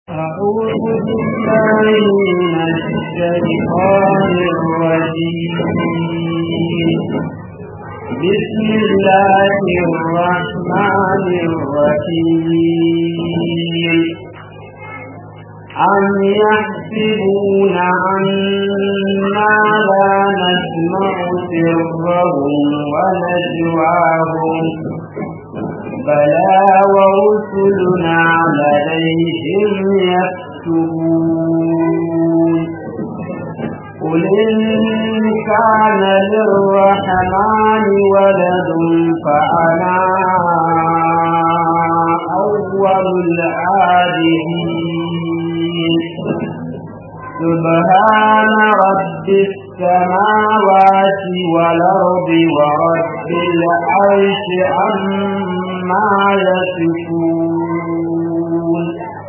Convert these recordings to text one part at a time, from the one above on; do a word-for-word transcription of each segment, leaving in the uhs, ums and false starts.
أعوذ بالله من الشيطان الرجيم. بسم الله الرحمن الرحيم. أم يحسبون أنا لا نسمع سرهم ونجواهم بلى ورسلنا لديهم يكتبون. قل إن كان للرحمن ولد فأنا أول العابدين. سبحان رب السماوات والأرض ورب العرش عما يصفون.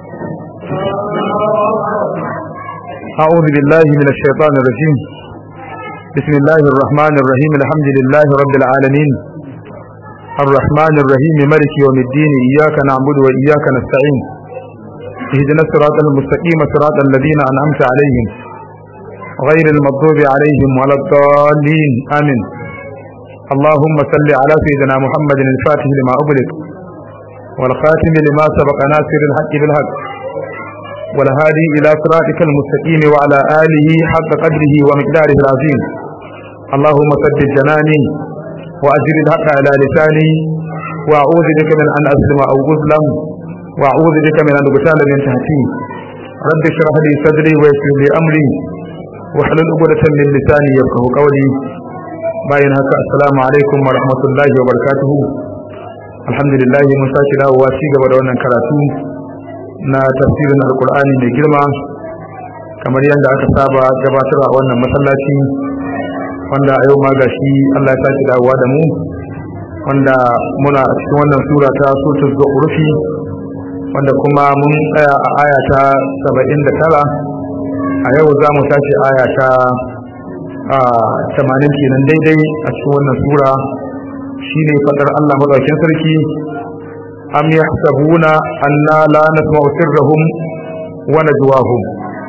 أعوذ بالله من الشيطان الرجيم. بسم الله الرحمن الرحيم. الحمد لله رب العالمين الرحمن الرحيم مالك يوم الدين. إياك نعبد وإياك نستعين. اهدنا الصراط المستقيم صراط الذين أنعمت عليهم غير المغضوب عليهم ولا الضالين آمين. اللهم صل على سيدنا محمد الفاتح لما أغلق والخاتم لما سبق ناصر الحق بالحق والهادي إلى صراطك المستقيم وعلى آله حق قدره ومقداره العظيم. اللهم ثبت جناني وأجر الحق على لساني وأعوذ بك من أن أسلم أو أظلم وأعوذ بك من أن أغتال من تحتي. رب اشرح لي صدري ويسر لي أمري واحلل عقدة من لساني يفقهوا قولي. باين هكا السلام عليكم ورحمة الله وبركاته. الحمد لله mun sake dawowa ci gaba da wannan karatu na tafsirin alkur'ani mai girma kamar yadda aka saba gabatarwa a wannan masallaci, wanda a yau ma gashi Allah ya sake dawowa da mu, wanda muna a cikin wannan sura ta suratul zukhruf, wanda kuma mun tsaya a aya ta saba'in da tara. a yau za mu tashi aya ta tamanin kenan daidai a cikin wannan sura. shine fadar Allah madaukakin sarki, am yahsabuna anna la nasma'u sirrahum wa najwahum.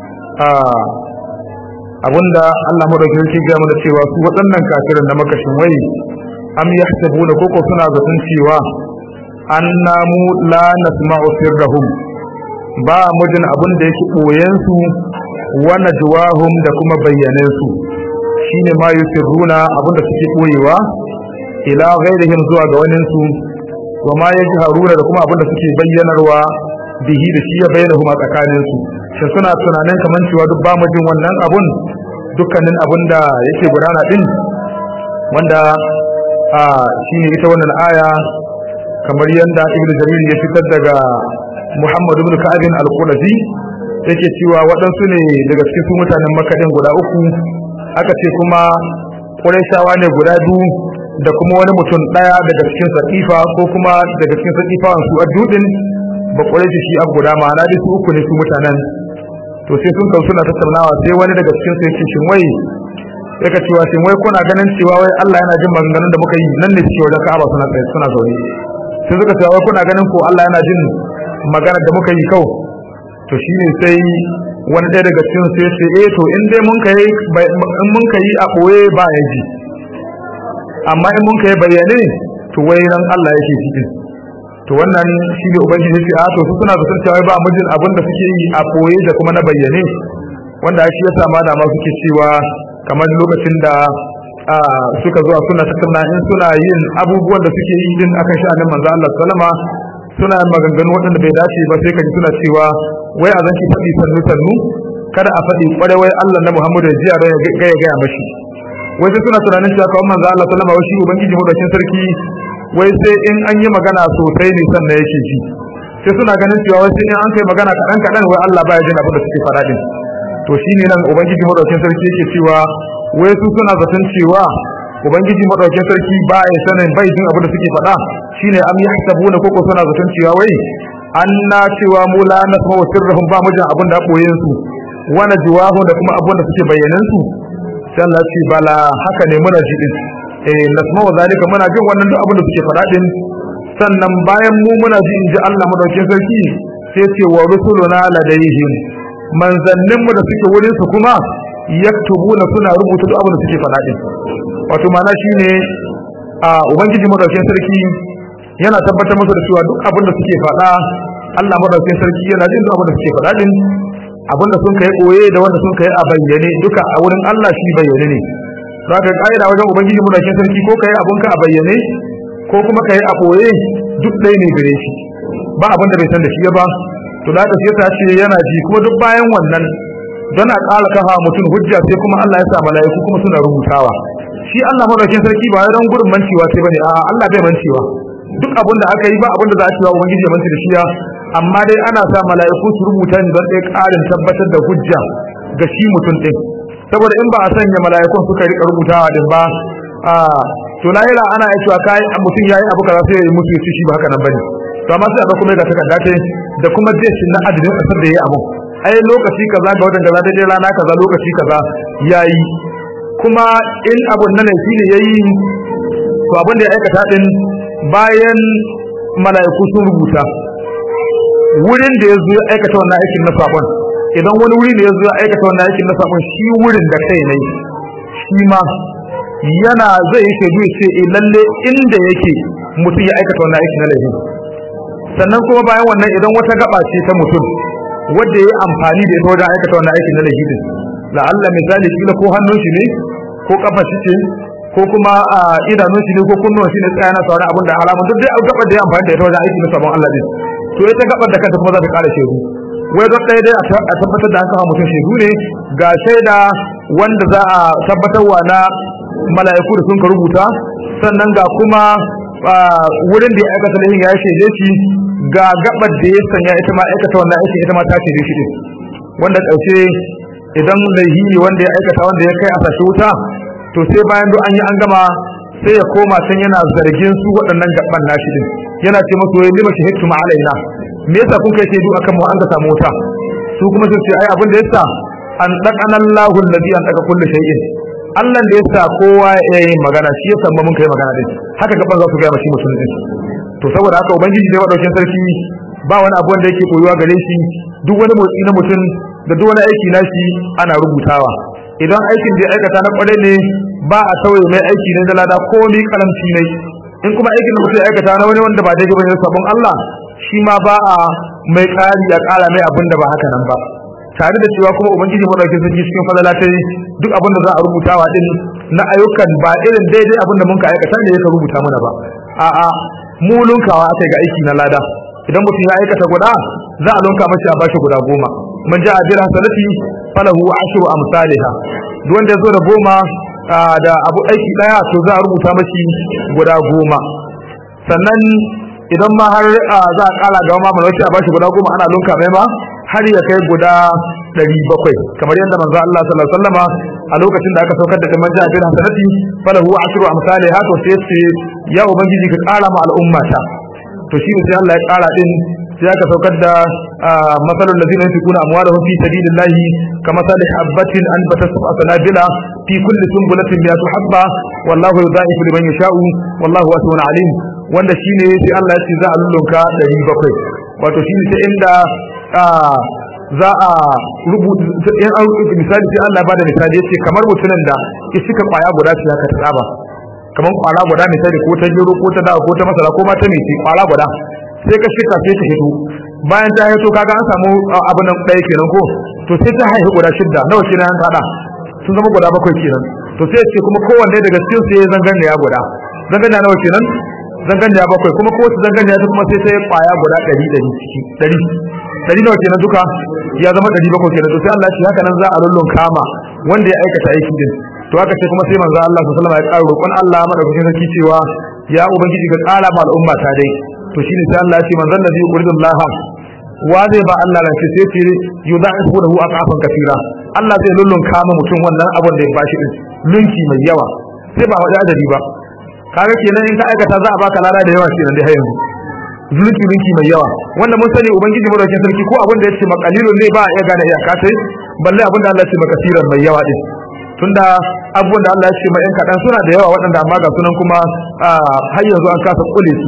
abunda Allah madaukakin sarki ga mana cewa su waɗannan kafirin na makashin wai am yahsabuna koko suna zaton cewa anna mu la nasma'u sirrahum, ba mu jin abin da yake boyen su wa najwahum da kuma bayyanan su, shine ma yusirruna abin da suke boyewa ila ghairihim zuwa ga wanin su, wa ma yajharuna da kuma abin da suke bayyanarwa bihi da shi ya bayyana kuma tsakanin su. Shin suna tunanin kaman cewa duk ba mu jin wannan abun, dukkanin abin da yake gudana din, wanda a shine ita wannan aya kamar yanda Ibn Jarir ya fitar daga Muhammad ibn Ka'ab al-Qurazi yake cewa waɗansu ne daga cikin mutanen Makka din guda uku, aka ce kuma Qurayshawa ne guda biyu da kuma wani mutum daya daga cikin Saqifa ko kuma daga cikin Saqifawan su Adudin ba Qurayshi shi abu guda, ma'ana dai su uku ne su mutanen. to sai sun kawo suna tattaunawa, sai wani daga cikin su yake shin wai yake cewa shin wai kuna ganin cewa wai Allah yana jin maganganun da muka yi nan ne cewa wajen Ka'aba suna tsaye suna zaune, sai suka ce wai kuna ganin ko Allah yana jin maganar da muka yi kau. to shine sai wani ɗaya daga cikin su yace eh to in dai mun kai in mun kai a boye ba ya ji, amma in mun kai bayyane to wai ran Allah yake cikin. to wannan shine ubangiji yace a to su suna da cewa ba mujin abin da suke yi a boye da kuma na bayyane, wanda shi yasa ma da ma suke cewa kamar lokacin da suka zo suna tattauna in suna yin abubuwan da suke yi din akan sha'anin manzo Allah sallama, suna maganganu waɗanda bai dace ba, sai kaji suna cewa wai a zanki faɗi sannu sannu, kada a faɗi kware wai Allah na Muhammadu ya jiya don ya gaya gaya mashi. wai sai suna tunanin cewa kawai manzo Allah sallama wai shi ubangiji madaukakin sarki wai sai in an yi magana sosai ne sannan yake ji, sai suna ganin cewa wai sai in an kai magana kaɗan kaɗan wai Allah baya jin abin da suke faɗa din. to shine nan ubangiji madaukakin sarki yake cewa wai su suna zaton cewa ubangiji madaukakin sarki ba ya sanin bai jin abin da suke faɗa, shine am yahsabuna koko suna zaton cewa wai anna cewa mu la nasma'u sirrahum, ba mu jin abin da boyen su wa najwahu da kuma abin da suke bayyanan su. sai Allah ce bala haka ne muna ji din, eh nasma'u zalika muna jin wannan duk abin da suke faɗa din, sannan bayan mu muna ji inji Allah madaukakin sarki sai ce wa rusuluna ladayhim manzannin mu da suke wurin su kuma yaktubuna suna rubuta duk abin da suke faɗa din wato ma'ana shine a ubangiji madaukakin sarki yana tabbatar musu da cewa duk abin da suke faɗa Allah madaukakin sarki yana jin duk abin da suke faɗa din abin da sun kai koye da wanda sun kai a bayyane duka a wurin Allah shi bayyane ne za ka kaida wajen ubangiji madaukakin sarki ko kai abun ka a bayyane ko kuma kai a koye duk ɗaya ne gare shi ba abin da bai san da shi ba to da sai ta ce yana ji kuma duk bayan wannan don a ƙara kafa mutum hujja sai kuma Allah ya sa mala'iku kuma suna rubutawa shi Allah madaukakin sarki ba dan gurin mancewa sai bane a Allah bai mancewa duk abin da aka yi ba abin da za a ci wa ubangiji ya mance da shi amma dai ana sa mala'iku su rubuta ne don ɗaya ƙarin tabbatar da hujja ga shi mutum ɗin saboda in ba a sanya mala'ikun suka rika rubutawa din ba a to lahira ana yi cewa kai mutum yayi abu kaza sai ya yi musu yace shi ba haka nan bane to amma sai aka kuma ga takarda ce da kuma jeshi na adadin kasar da yayi abu ai lokaci kaza ga wajen kaza daidai rana kaza lokaci kaza yayi kuma in abun nan shi ne yayi to abin da ya aikata din bayan mala'iku sun rubuta wurin da yazo ya aikata wannan aikin na sabon idan wani wuri ne yazo ya aikata wannan aikin na sabon shi wurin da kai ne shi ma yana zai yake duye ce eh lalle inda yake mutum ya aikata wannan aikin na laifi sannan kuma bayan wannan idan wata gaba ce ta mutum wanda yayi amfani da ita wajen aikata wannan aikin na laifi la Allah misali kila ko hannun shi ne ko kafa shi ce ko kuma idanun shi ne ko kunnuwan shi ne tsaya na sauran abin da haramun duk dai gabar da ya amfani da ita wajen aiki na sabon Allah din to ita gabar da kanta kuma za ta kara shehu wai don ɗaya dai a tabbatar da an kawo mutum shehu ne ga shaida wanda za a tabbatarwa na mala'iku da sun ka rubuta sannan ga kuma wurin da ya aikata laifin ya shaide shi ga gabar da ya sanya ita ma aikata wannan aikin ita ma ta shaide shi din wanda ƙarshe idan laifi wanda ya aikata wanda ya kai a sashi wuta to sai bayan duk an yi an gama sai ya koma can yana zargin su waɗannan gaban nashi din yana ce musu wai lima shahidtu ma alaina me yasa kun kai shaidu akan mu an ga samu wuta su kuma sun ce ai abin da yasa an daqana Allahu alladhi an daga kullu shay'in Allah da yasa kowa ya yi magana shi yasa mun kai magana din haka gaban za su ga mashi mutum din to saboda haka ubangiji dai wadaukin sarki ba wani abu wanda yake koyuwa gare shi duk wani motsi na mutum da duk wani aiki nashi ana rubutawa idan aikin da ya aikata na kware ne ba a tauye mai aiki ne da lada ko ni kalamci ne in kuma aikin da mutum ya aikata na wani wanda ba daidai bane sabon Allah shi ma ba a mai kari ya kara mai abin da ba haka nan ba tare da cewa kuma ubangiji madaukakin sarki cikin fadalatai duk abin da za a rubutawa din na ayyukan ba irin daidai abin da mun ka aikata ne yake rubuta mana ba a'a mu lunkawa akai ga aiki na lada idan mutum ya aikata guda za a lunka mashi a bashi guda goma man ja'a bil hasanati falahu ashru amsalha duk wanda yazo da goma da abu aiki daya to za a rubuta mashi guda goma sannan idan ma har za a kala ga ma malaki a bashi guda goma ana lunka mai ma har ya kai guda ɗari bakwai kamar yadda manzo Allah sallallahu alaihi wasallama a lokacin da aka saukar da man ja'a bil hasanati falahu ashru amsalha to sai ce ya ubangiji ka kara ma al'ummata to shi ne sai Allah ya kara din sai aka saukar da masalul ladina yunfiquna amwalahum fi sabilillahi kamathali habatin anbatat sab'a sanabila fi kulli sunbulatin mi'atu habba wallahu yudha'ifu liman yasha'u wallahu wasi'un alim wanda shine sai Allah ya ce za a lullunka ɗari bakwai wato shine sai inda za a rubuta in an rubuta misali sai Allah ba da misali yace kamar mutumin da ya shika kwaya guda ce haka tsaba kamar kwara guda misali ko ta gero ko ta dawa ko ta masara ko ma ta mece kwara guda sai ka shika sai ta hito bayan ta hito kaga an samu abin nan ɗaya kenan ko to sai ta haihu guda shidda nawa kenan an hada sun zama guda bakwai kenan to sai ce kuma kowanne daga cikin su ya zangane ya guda zangane nawa kenan zangane ya bakwai kuma kowace zangane ya kuma sai sai kwaya guda ɗari ɗari ciki ɗari ɗari nawa kenan duka ya zama ɗari bakwai kenan to sai Allah shi haka nan za a lullun kama wanda ya aikata aiki din to haka sai kuma sai manzo Allah sallallahu alaihi wasallam ya ƙara roƙon Allah madaukakin sarki cewa ya ubangiji ka ƙara ma al'umma ta dai to shine sai Allah ya ce manzon nabi qurdullah wa zai ba Allah ran sai ce yudaifu lahu aqafan kathira Allah zai lullun kama mutum wannan abin da ya bashi din lunki mai yawa sai ba wada adadi ba kaga kenan in ka aikata za a baka lada da yawa kenan dai har yanzu zulki lunki mai yawa wanda mun sani ubangiji madaukakin sarki ko abin da yace makalilun ne ba ya gane iyaka sai balle abin da Allah ya ce makasiran mai yawa din tunda abubuwan da Allah ya ce mai yan kadan suna da yawa waɗanda amma ga sunan kuma har yanzu an kasa kule su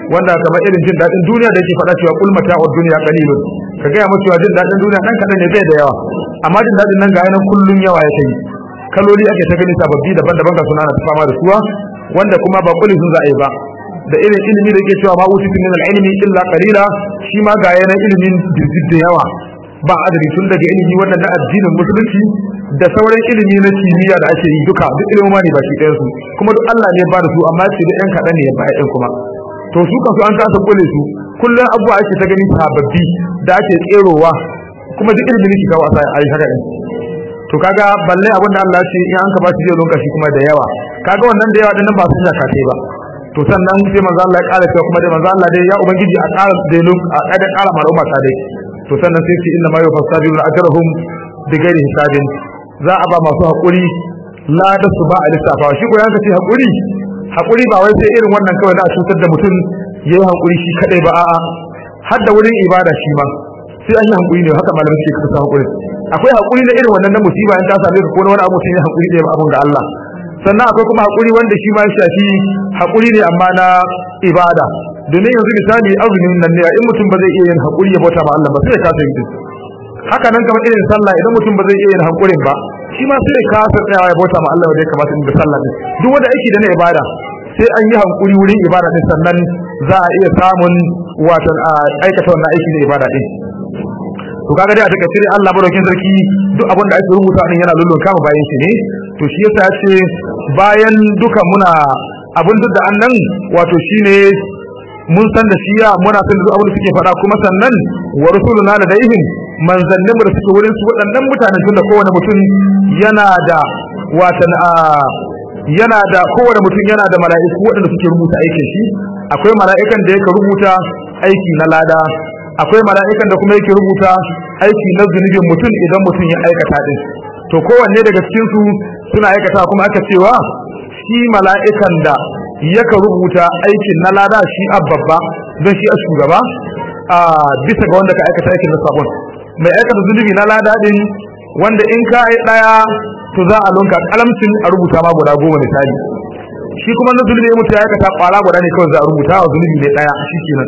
wanda kamar irin jin dadin duniya da yake faɗa cewa kul mata'ud dunya qalilun ka ga mu cewa jin dadin duniya dan kadan ne bai da yawa amma jin dadin nan ga yana kullun yawa yake yi kaloli ake ta gani sababbi daban-daban ga sunana ta fama da suwa wanda kuma ba kulli sun za a yi ba da irin ilimi da yake cewa ma utitu min al-ilmi illa qalila shi ma ga yana ilimin jirgin da yawa ba adadi tun daga ilimi wannan na addinin musulunci da sauran ilimi na kimiyya da ake yi duka duk ilimi ne baki ɗayan su kuma duk Allah ne ya ba da su amma ce da ɗan kaɗan ne ya ba ɗan kuma to su kansu an kasa kule su kullum abubuwa ake ta gani sababbi da ake tserowa kuma duk ilimi ne ki kawo a yi haka ɗin to kaga balle abinda Allah ya ce in an ka ba shi zai lonka shi kuma da yawa kaga wannan da yawa dinnan ba su zaka kai ba to sannan sai manzo Allah ya ƙara cewa kuma dai manzo Allah dai ya ubangiji a ƙara da a ƙara ƙara maluma ta dai to sannan sai ce inna ma yufassabuna ajrahum bighairi hisabin za a ba masu hakuri la da su ba a lissafa shi ko yanka ce hakuri hakuri ba wai sai irin wannan kawai da a cutar da mutum yayi hakuri shi kadai ba a'a har da wurin ibada shi ma sai an yi hakuri ne haka malamin suke kasa hakuri akwai hakuri na irin wannan na musiba in ta same ka ko na wani abu sai hakuri da abun da Allah sannan akwai kuma hakuri wanda shi ma shafi hakuri ne amma na ibada domin yanzu misali azumin nan ne in mutum ba zai iya yin hakuri ya bauta ma Allah ba sai ya kasa yi haka nan kamar irin sallah idan mutum ba zai iya yin hakurin ba shi ma sai ya kasa tsayawa ya bauta ma Allah da ya kamata in da sallah ne duk wanda aiki da na ibada sai an yi hankuri wurin ibada din sannan za a iya samun watan aikata wannan aiki da ibada din to kaga dai a take cire Allah barkin sarki duk abin da ake rubuta din yana lullun kama bayan shi ne to shi yasa ce bayan duka muna abin duk da annan wato shine mun san da shi ya muna san duk abin da suke faɗa kuma sannan wa rusuluna da daihin manzannin da suke wurin su waɗannan mutanen tun da kowane mutum yana da watan a yana da kowane mutum yana da mala'iku waɗanda suke rubuta aikin shi akwai mala'ikan da yake rubuta aiki na lada akwai mala'ikan da kuma yake rubuta aiki na zunubin mutum idan mutum ya aikata din to kowanne daga cikin su suna aikata kuma aka cewa shi mala'ikan da yake rubuta aikin na lada shi abbabba don shi a shugaba a bisa ga wanda ka aikata aikin na sabon mai aikata zunubi na lada din wanda in ka yi daya to za a lunka kalamcin a rubuta ma guda goma misali shi kuma na zunubi mutum ya aikata kwara guda ne kawai za a rubuta wa zunubi ne daya shikenan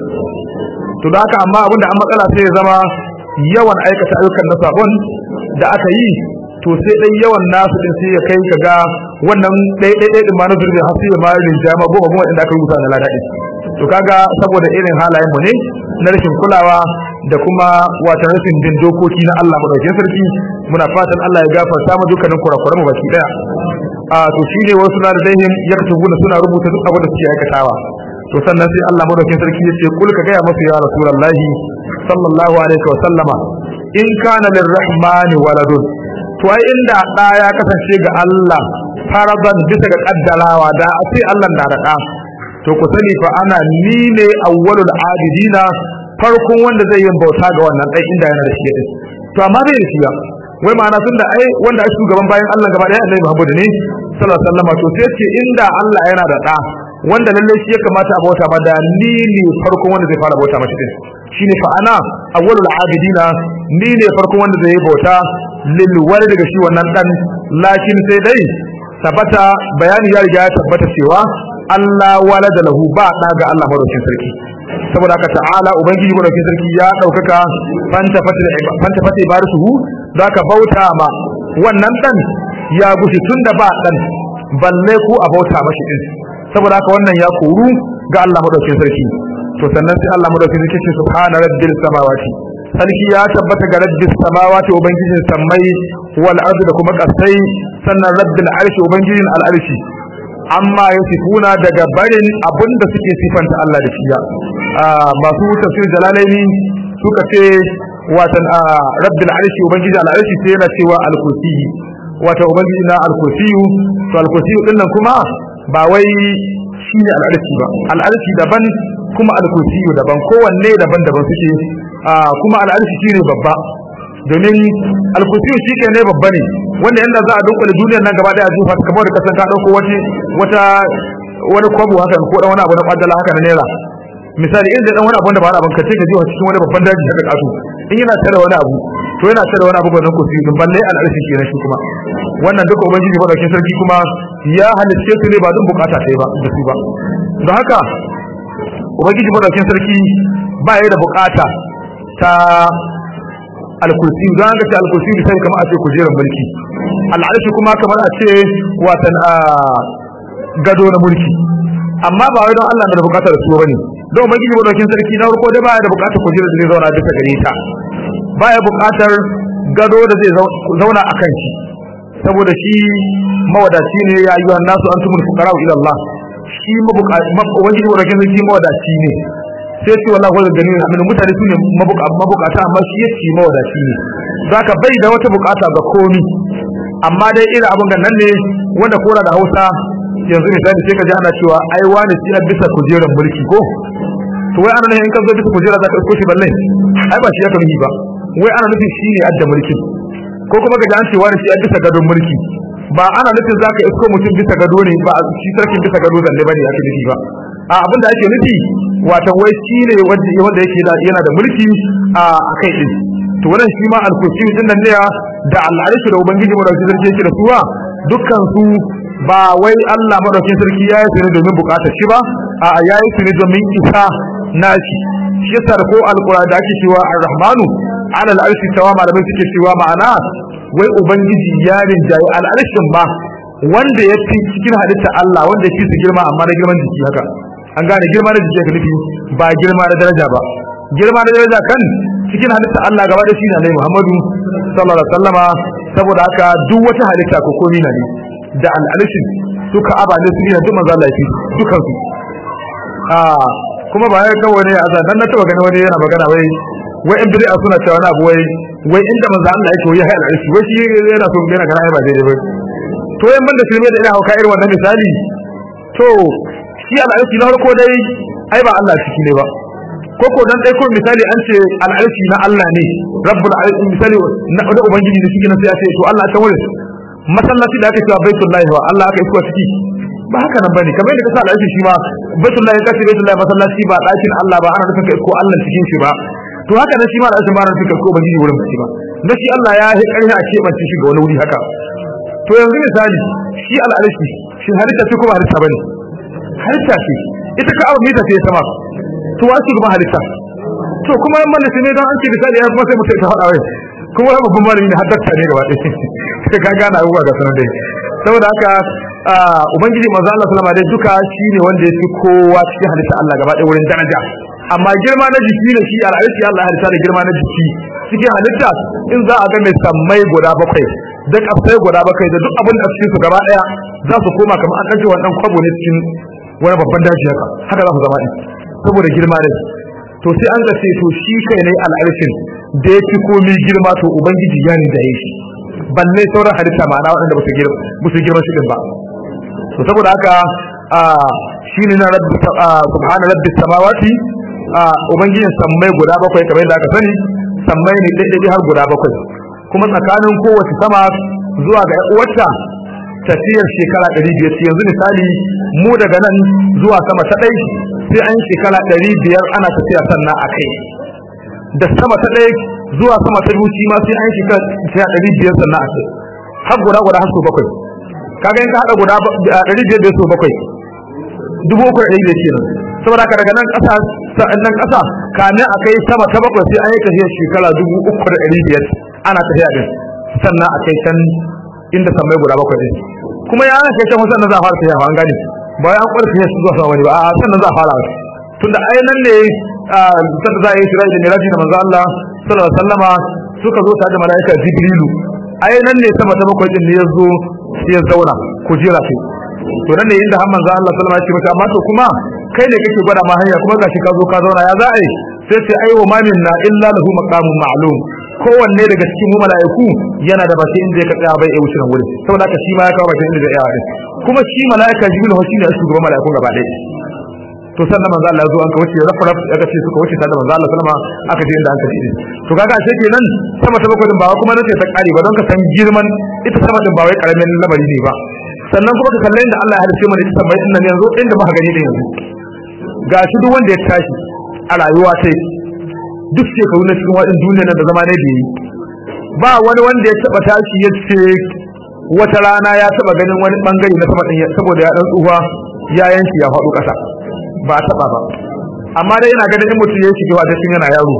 to da haka amma abinda an matsala sai ya zama yawan aikata ayyukan na sabon da aka yi to sai dai yawan nasu din sai ya kai kaga wannan dai dai dai din ma na zunubi har sai ya ma rinja ma goma goma inda aka rubuta na lada din to kaga saboda irin halayen mu ne na rashin kulawa da kuma wata rashin bin dokoki na Allah madaukakin sarki muna fatan Allah ya gafarta mu dukkanin kurakuran mu baki daya a to shine wasu na da dahin yaktubuna suna rubuta duk abin da suke aikatawa to sannan sai Allah madaukakin sarki ya ce kul ka ga masa ya rasulullahi sallallahu alaihi wa sallama in kana lirrahmani waladun to ai inda da ya kasance ga Allah faradan bisa ga kaddarawa da sai Allah na da da to ku sani fa ana ni ne awwalul abidina farkon wanda zai yin bauta ga wannan dai inda yana da shi din to amma bai da shi ba wai ma'ana tunda ai wanda ai shugaban bayan Allah gaba daya Annabi Muhammad ne sallallahu alaihi wasallam to sai ce inda Allah yana da da wanda lalle shi ya kamata a bauta ba da ni ne farkon wanda zai fara bauta mashi din shine fa ana awwalul abidina ni ne farkon wanda zai bauta lil walad daga shi wannan dan lakin sai dai tabbata bayani ya riga ya tabbata cewa Allah walada lahu ba da ga Allah madaukakin sarki saboda haka ta'ala ubangiji madaukakin sarki ya daukaka fanta fata fanta fata ibarasuhu zaka bauta ma wannan dan ya gushi tunda ba dan balle ku a bauta mashi din saboda haka wannan ya koru ga Allah madaukakin sarki to sannan sai Allah madaukakin sarki ce subhana rabbil samawati sarki ya tabbata ga rabbis samawati ubangijin sammai wal ardi da kuma kasai sannan rabbil arshi ubangijin al arshi amma yasifuna daga barin abinda suke sifanta Allah da shi masu tafsir jalalaini suka ce watan rabbil arshi ubangijin al arshi sai yana cewa al kursi wato ubangijin al kursi to al kursi din nan kuma ba wai shi ne al arshi ba al arshi daban kuma al kursi daban kowanne daban-daban suke kuma al arshi shine babba domin al kursi shi ke ne babba ne wanda yanda za a dunkule duniyar nan gaba daya jufa kamar da kasan ka dauko wata wata wani kwabo haka ko dan wani abu na kwadala haka na naira misali in da dan wani abu da ba wani abu ka ce ka jiwa cikin wani babban daji haka kasu in yana tare wani abu to yana tare wani abu ba nan kursi din balle al arshi kenan shi kuma wannan duka ubangiji ba dauke sarki kuma ya halicce su ne ba dun bukata sai ba da su ba don haka ubangiji madaukin sarki ba ya da bukata ta al-kursi don ga ta al-kursi sai kamar a ce kujerar mulki al-arshi kuma kamar a ce watan gado na mulki amma ba wai don Allah na da bukatar su bane don ubangiji madaukin sarki na farko da ba ya da bukatar kujerar da zai zauna bisa gare ta ba ya bukatar gado da zai zauna akan shi saboda shi mawadaci ne ya ayyuhan nasu antumul fuqara ila Allah shi ubangiji madaukin sarki mawadaci ne sai ce wallahi wanda gani amin mutane su ne mabukata amma shi yake mawadaci ne zaka bai da wata bukata ga komi amma dai irin abun gannan ne wanda kora da Hausa yanzu misali sai ka ji ana cewa ai wani shi bisa kujerar mulki ko to wai ana ne in ka zo bisa kujera zaka isko shi balle ai ba shi ya kamhi ba wai ana nufin shi ne adda mulki ko kuma ga an ce wani shi bisa gadon mulki ba ana nufin zaka isko mutum bisa gado ne ba shi sarkin bisa gado zalle bane ake nufi ba a abin da ake nufi wato wai shi ne wanda wanda yake da yana da mulki a kai din to wannan shi ma al-kursi din nan ne da al-arshi da ubangiji madaukakin sarki yake da suwa dukkan su ba wai Allah madaukakin sarki ya yi su ne domin bukatar shi ba a ya yi su ne domin isa nashi shi yasa ko al-qur'ani da ake cewa ar-rahmanu ala al-arshi tawa malamai suke cewa ma'ana wai ubangiji ya rinjaye al-arshin ba wanda ya fi cikin halitta Allah wanda ya fi su girma amma na girman jiki haka an gane girma na jiki ga nufi ba girma na daraja ba girma na daraja kan cikin halitta Allah gaba da shi ne Annabi Muhammadu sallallahu alaihi wasallama saboda haka duk wata halitta ko komai na ne da al-arshin suka abane su ne duk manzo Allah ya fi dukan su ah kuma ba ya kawo ne a dan na taba gani wani yana magana wai wai in bid'a suna cewa na abu wai wai inda manzo Allah yake wai hayal arshi wai shi yana so yana kana ba daidai ba to yan banda filme da ina hauka irin wannan misali to shi al-arshi na farko dai ai ba Allah ciki ne ba ko ko dan dai ko misali an ce al-arshi na Allah ne rabbul arshi misali na da ubangiji ne ciki na sai ya ce to Allah ta wurin masallaci da aka cewa baitullahi wa Allah aka isuwa ciki ba haka nan bane kamar yadda ka sa al-arshi shi ma baitullahi kace baitullahi masallaci ba dakin Allah ba ana nufin kai ko Allah cikin shi ba to haka ne shi ma al-arshi ba ana nufin kai ko ubangiji wurin shi ba da shi Allah ya yi karfi a kebance shi ga wani wuri haka to yanzu misali shi al-arshi shi halitta ce ko ba halitta bane halitta ce ita ka abu mita ce sama to wasu kuma halitta to kuma yan mallaka ne dan an ce misali ya kuma sai mutai ta hada wai kuma babban malami ne haddata ne gaba ɗaya sai ka gane abubuwa ga sanar dai saboda haka ubangiji manzo Allah sallama dai duka shine wanda yake kowa cikin halitta Allah gaba ɗaya wurin daraja amma girma na jiki ne shi al'arshi Allah ya halitta da girma na jiki cikin halitta in za a ga mai sammai guda bakwai da kafai guda bakwai da duk abin da cikin su gaba ɗaya za su koma kamar an kace wannan kwabo ne cikin wani babban daji haka haka za su zama din saboda girma ne to sai an ga sai to shi kai ne al'arshin da yake komai girma to ubangiji ya ne da yake balle sauran halitta ma'ana waɗanda ba su girma ba su girma shi din ba to saboda haka shine na rabbi subhana rabbis samawati ubangijin sammai guda bakwai kamar yadda aka sani sammai ne daidai har guda bakwai kuma tsakanin kowace sama zuwa ga uwarta tafiyar shekara ɗari biyar ce yanzu misali mu daga nan zuwa sama ta ɗai sai an shekara ɗari biyar ana tafiya sannan a kai da sama ta ɗai zuwa sama ta biyu shi ma sai an shekara ɗari biyar sannan a kai har guda guda har su bakwai kaga in ka haɗa guda ɗari biyar da su bakwai dubu uku da ɗari biyar kenan saboda haka daga nan ƙasa nan ƙasa kamin a kai sama ta bakwai sai an yi tafiyar shekara dubu uku da ɗari biyar ana tafiya din sannan a kai can inda sammai guda bakwai din kuma ya ana kai can sannan za a fara tafiya an gane ba wai an ƙwar tafiya su zuwa sama wani ba a sannan za a fara tunda ai nan ne sanda za a yi shirai da miraji da manzo Allah sallallahu alaihi wasallama suka zo tare da malaika Jibrilu ai nan ne sama ta bakwai din ne ya zo sai ya zauna kujera ce to nan ne inda har manzo Allah sallallahu alaihi wasallam ya ce amma to kuma kai ne kake gwada ma hanya kuma gashi ka zo ka zauna ya za a yi sai ce ai wa ma minna illa lahu maqamun ma'lum kowanne daga cikin mu mala'iku yana da bashi inda ya tsaya bai wuce nan wurin saboda haka shi ma ya kawo bashi inda ya tsaya kuma shi mala'ika Jibril shi ne shugaban mala'ikun gaba ɗaya to sannan manzo Allah ya zo an ka wuce rafa rafa aka ce suka wuce tare da manzo Allah sallama aka je inda aka ce to kaga ashe kenan sama ta bakwai din ba kuma nace ta kare ba don ka san girman ita sama din ba wai karamin lamari ne ba sannan kuma ka kalle inda Allah ya halice mu da ita bai inda yanzu inda ba gani da yanzu gashi duk wanda ya tashi a rayuwa sai duk shekaru na cikin wadin duniya da zama ne da yi ba wani wanda ya taba tashi ya ce wata rana ya taba ganin wani bangare na sama din saboda ya dan tsuwa ya yanki ya faɗo ƙasa ba taba ba amma dai ina ganin in mutum ya shiga wata tun yana yaro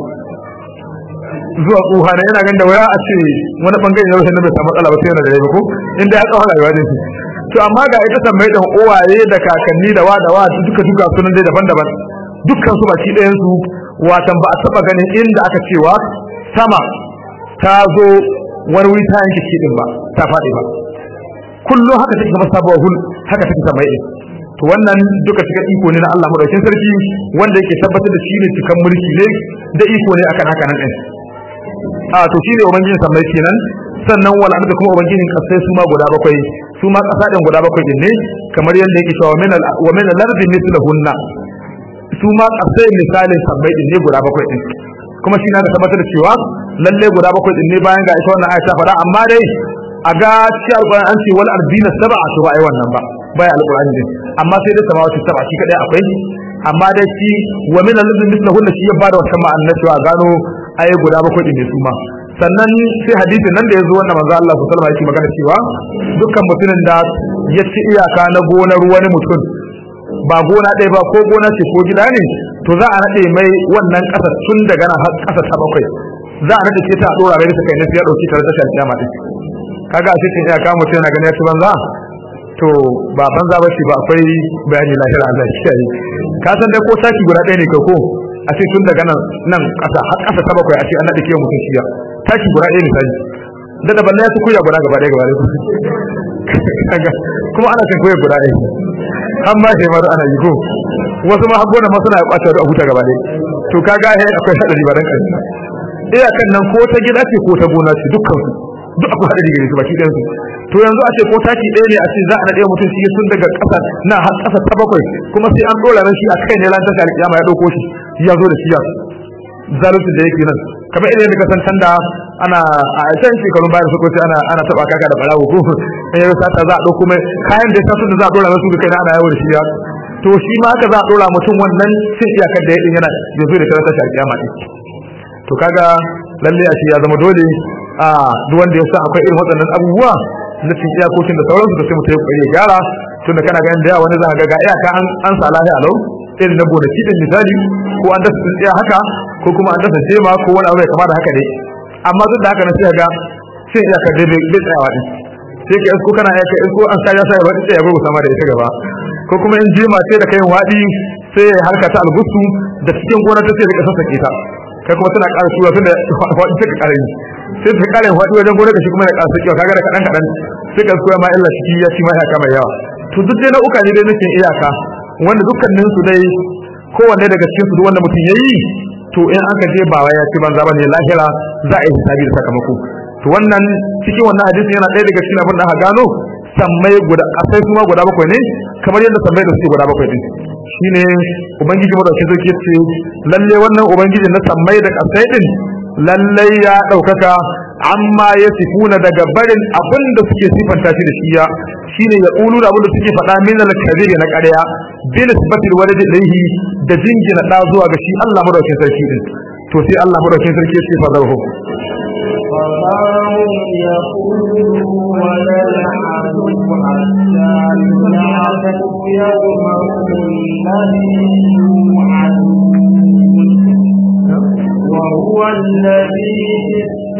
zuwa tsoha ne yana ganin da waya a ce wani bangare na rashin da bai samu matsala ba sai yana da rai ko inda ya tsawon rayuwa ne to amma ga ita tambayi da uwaye da kakanni da wa da wa duka duka sunan dai daban-daban dukkan su baki ɗayan su watan ba a taba ganin inda aka cewa sama ta zo wani wuri ta yanke kidin ba ta faɗi ba kullum haka take zama sabuwar hul haka take tambayi to wannan duka cika iko ne na Allah madaukakin sarki wanda yake tabbatar da shi ne cikan mulki ne da iko ne akan haka nan din a to shi ne ubangijin sammai kenan sannan wala da kuma ubangijin kasai su ma guda bakwai su ma kasa din guda bakwai din ne kamar yadda yake cewa min al wa min al-ardi mithlahunna su ma kasai misalin sammai din ne guda bakwai din kuma shi na da tabbatar da cewa lalle guda bakwai din ne bayan ga ita wannan ayata fara amma dai a ga ci alquran an ce wal ardina sab'a to ba ai wannan ba bai alquran din amma sai dai samawati sab'a shi kadai akwai amma dai shi wa min al-ardi mithlahunna shi ya bada wata ma'ana cewa gano ai guda bakwai din ne su ma sannan sai hadisi nan da yazo wannan manzo Allah sallallahu alaihi wasallam yake magana cewa dukkan mutumin da ya ci iyaka na gonar wani mutum ba gona ɗaya ba ko gona ce ko gida ne to za a nade mai wannan ƙasa tun daga nan har ƙasa ta bakwai za a nade ce ta dora rai ta kai ne sai ya dauki ta tashar kiyama din kaga a cikin iyaka mutum yana ganin ya ci banza to ba banza ba ce ba akwai bayani lahira Allah shi yayi ka san dai ko saki guda ɗaya ne ka ko a ce tun daga nan nan ƙasa har ƙasa ta bakwai a ce an nade ke mutum shiya taki guda ɗaya ne sai da da balle ya ci kuya guda gaba ɗaya gaba ɗaya kuma ana cin kuya guda ɗaya amma sai ma ana yi ko wasu ma habbona ma suna ɓata da huta gaba ɗaya to kaga he akwai hadari ba dan kai iya kan nan ko ta gida ce ko ta gona ce dukkan su duk akwai hadari gare su baki ɗayan su to yanzu a ce ko taki ɗaya ne a ce za a nade mutum shi tun daga ƙasa na har ƙasa ta bakwai kuma sai an dora ran shi a kai ne ran ta alƙiyama ya dauko shi ya zo da shi ya zalunci da yake nan kamar irin da kasan tanda ana a can shekarun bayan su koce ana ana taba kaka da barawo ko in yau sata za a dauko mai kayan da ya da za a dora su ga kai ana yawo da shi ya to shi ma haka za a dora mutum wannan cin iyakar da yake yana yanzu da tarata shi kiyama din to kaga lalle a shi ya zama dole a duk wanda ya san akwai irin waɗannan abubuwa na cin iyakokin da sauransu da sai mutum ya kokari ya gyara tunda kana ganin da yawa wani za ka ga iyaka an an sa lafiya lau irin na gonaki din misali ko an dasa tsintsiya haka ko kuma an dasa jema ko wani abu mai kama da haka dai amma duk da haka na sai ga sai ya ka dai bai tsayawa din sai ka isko kana aika isko an sa ya sa ya wadi sai ya gogo sama da ita gaba ko kuma in jema sai da kayan wadi sai ya harka ta algusu da cikin gona ta sai da kasa sake ta kai kuma tana ƙara shuwa tunda wadi take ƙara yi sai ta ƙara wadi wajen gona ka shi kuma ya ƙara sakewa kaga da kadan kadan sai ka isko ma illa ciki ya ci ma ya kama yawa to duk dai nau'uka ne dai nake iyaka wanda dukkanin su dai kowanne daga cikin su duk wanda mutum yayi to in aka je ba ya ci banza bane lahira za a yi hisabi da sakamako to wannan cikin wannan hadisi yana ɗaya daga cikin abin da aka gano sammai guda asai kuma guda bakwai ne kamar yadda sammai da suke guda bakwai din shine ubangiji madaukakin sarki ce lalle wannan ubangiji na sammai da kasai din lalle ya daukaka amma yasifuna daga barin abin da suke sifanta shi da shi ya shine ya qulu da abin da suke faɗa min al-kadhib na ƙarya bil sifati walad ilayhi da jingina da zuwa ga shi Allah madaukakin sarki din to sai Allah madaukakin sarki ya ce fa zarhu وهو الذي في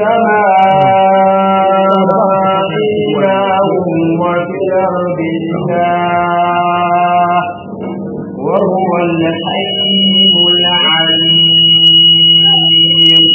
السماء إله وفي الأرض إله وهو الحكيم العليم.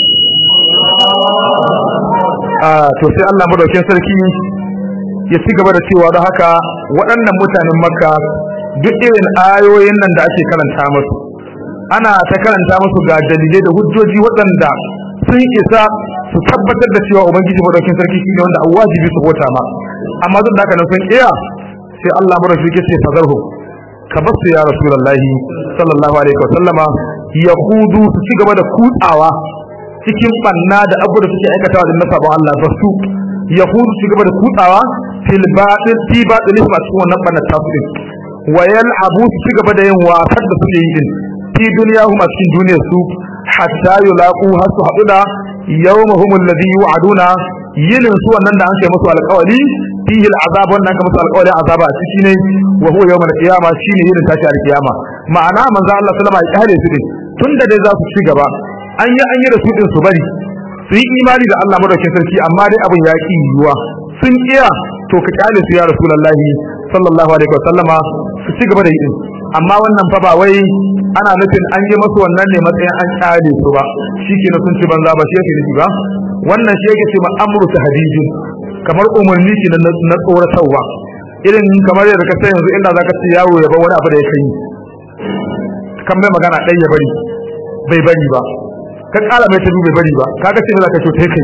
آه to sai Allah madaukakin sarki ya ci gaba da cewa da haka waɗannan mutanen Makka duk irin ayoyin nan da ake karanta musu ana ta karanta musu ga dalilai da hujjoji waɗanda sun isa su tabbatar da cewa ubangiji madaukakin sarki shine wanda wajibi su bota ma amma duk da haka nan sun iya sai Allah madaukakin sarki sai fazarhu ka basu ya rasulullahi sallallahu alaihi wasallama yahudu su ci gaba da kutsawa cikin banna da abu da suke aikatawa da nasa ba Allah ba su yahudu su gaba da kutsawa fil batil fi batil isma cikin wannan banna ta su wayal abu su gaba da yin wasan da suke yi din fi duniyahum a cikin duniyar su hatta yulaqu hasu haduda yawmahum alladhi yu'aduna yinin su wannan da an kai musu alƙawari fihi al'azab wannan kamar alƙawarin azaba a ciki ne wa huwa yawmal qiyamah shine yin tashi al-qiyama ma'ana manzo Allah sallama ya kare su din tunda dai za su ci gaba an yi an yi da su din su bari su yi imani da Allah madaukakin sarki amma dai abin ya ki yiwa sun iya to ka kare su ya rasulullahi sallallahu alaihi wasallama su ci gaba da yi amma wannan fa ba wai ana nufin an yi musu wannan ne matsayin an kare su ba shikenan sun ci banza ba shi yake nufi ba wannan shi yake ce ma amru tahdidin kamar umarni ki na tsoratarwa irin kamar yadda ka sai yanzu inda zaka ce yaro ya bar wani abu da ya kai kan mai magana dai ya bari bai bari ba ka kala mai tabu bai bari ba kaga ce zaka ce kai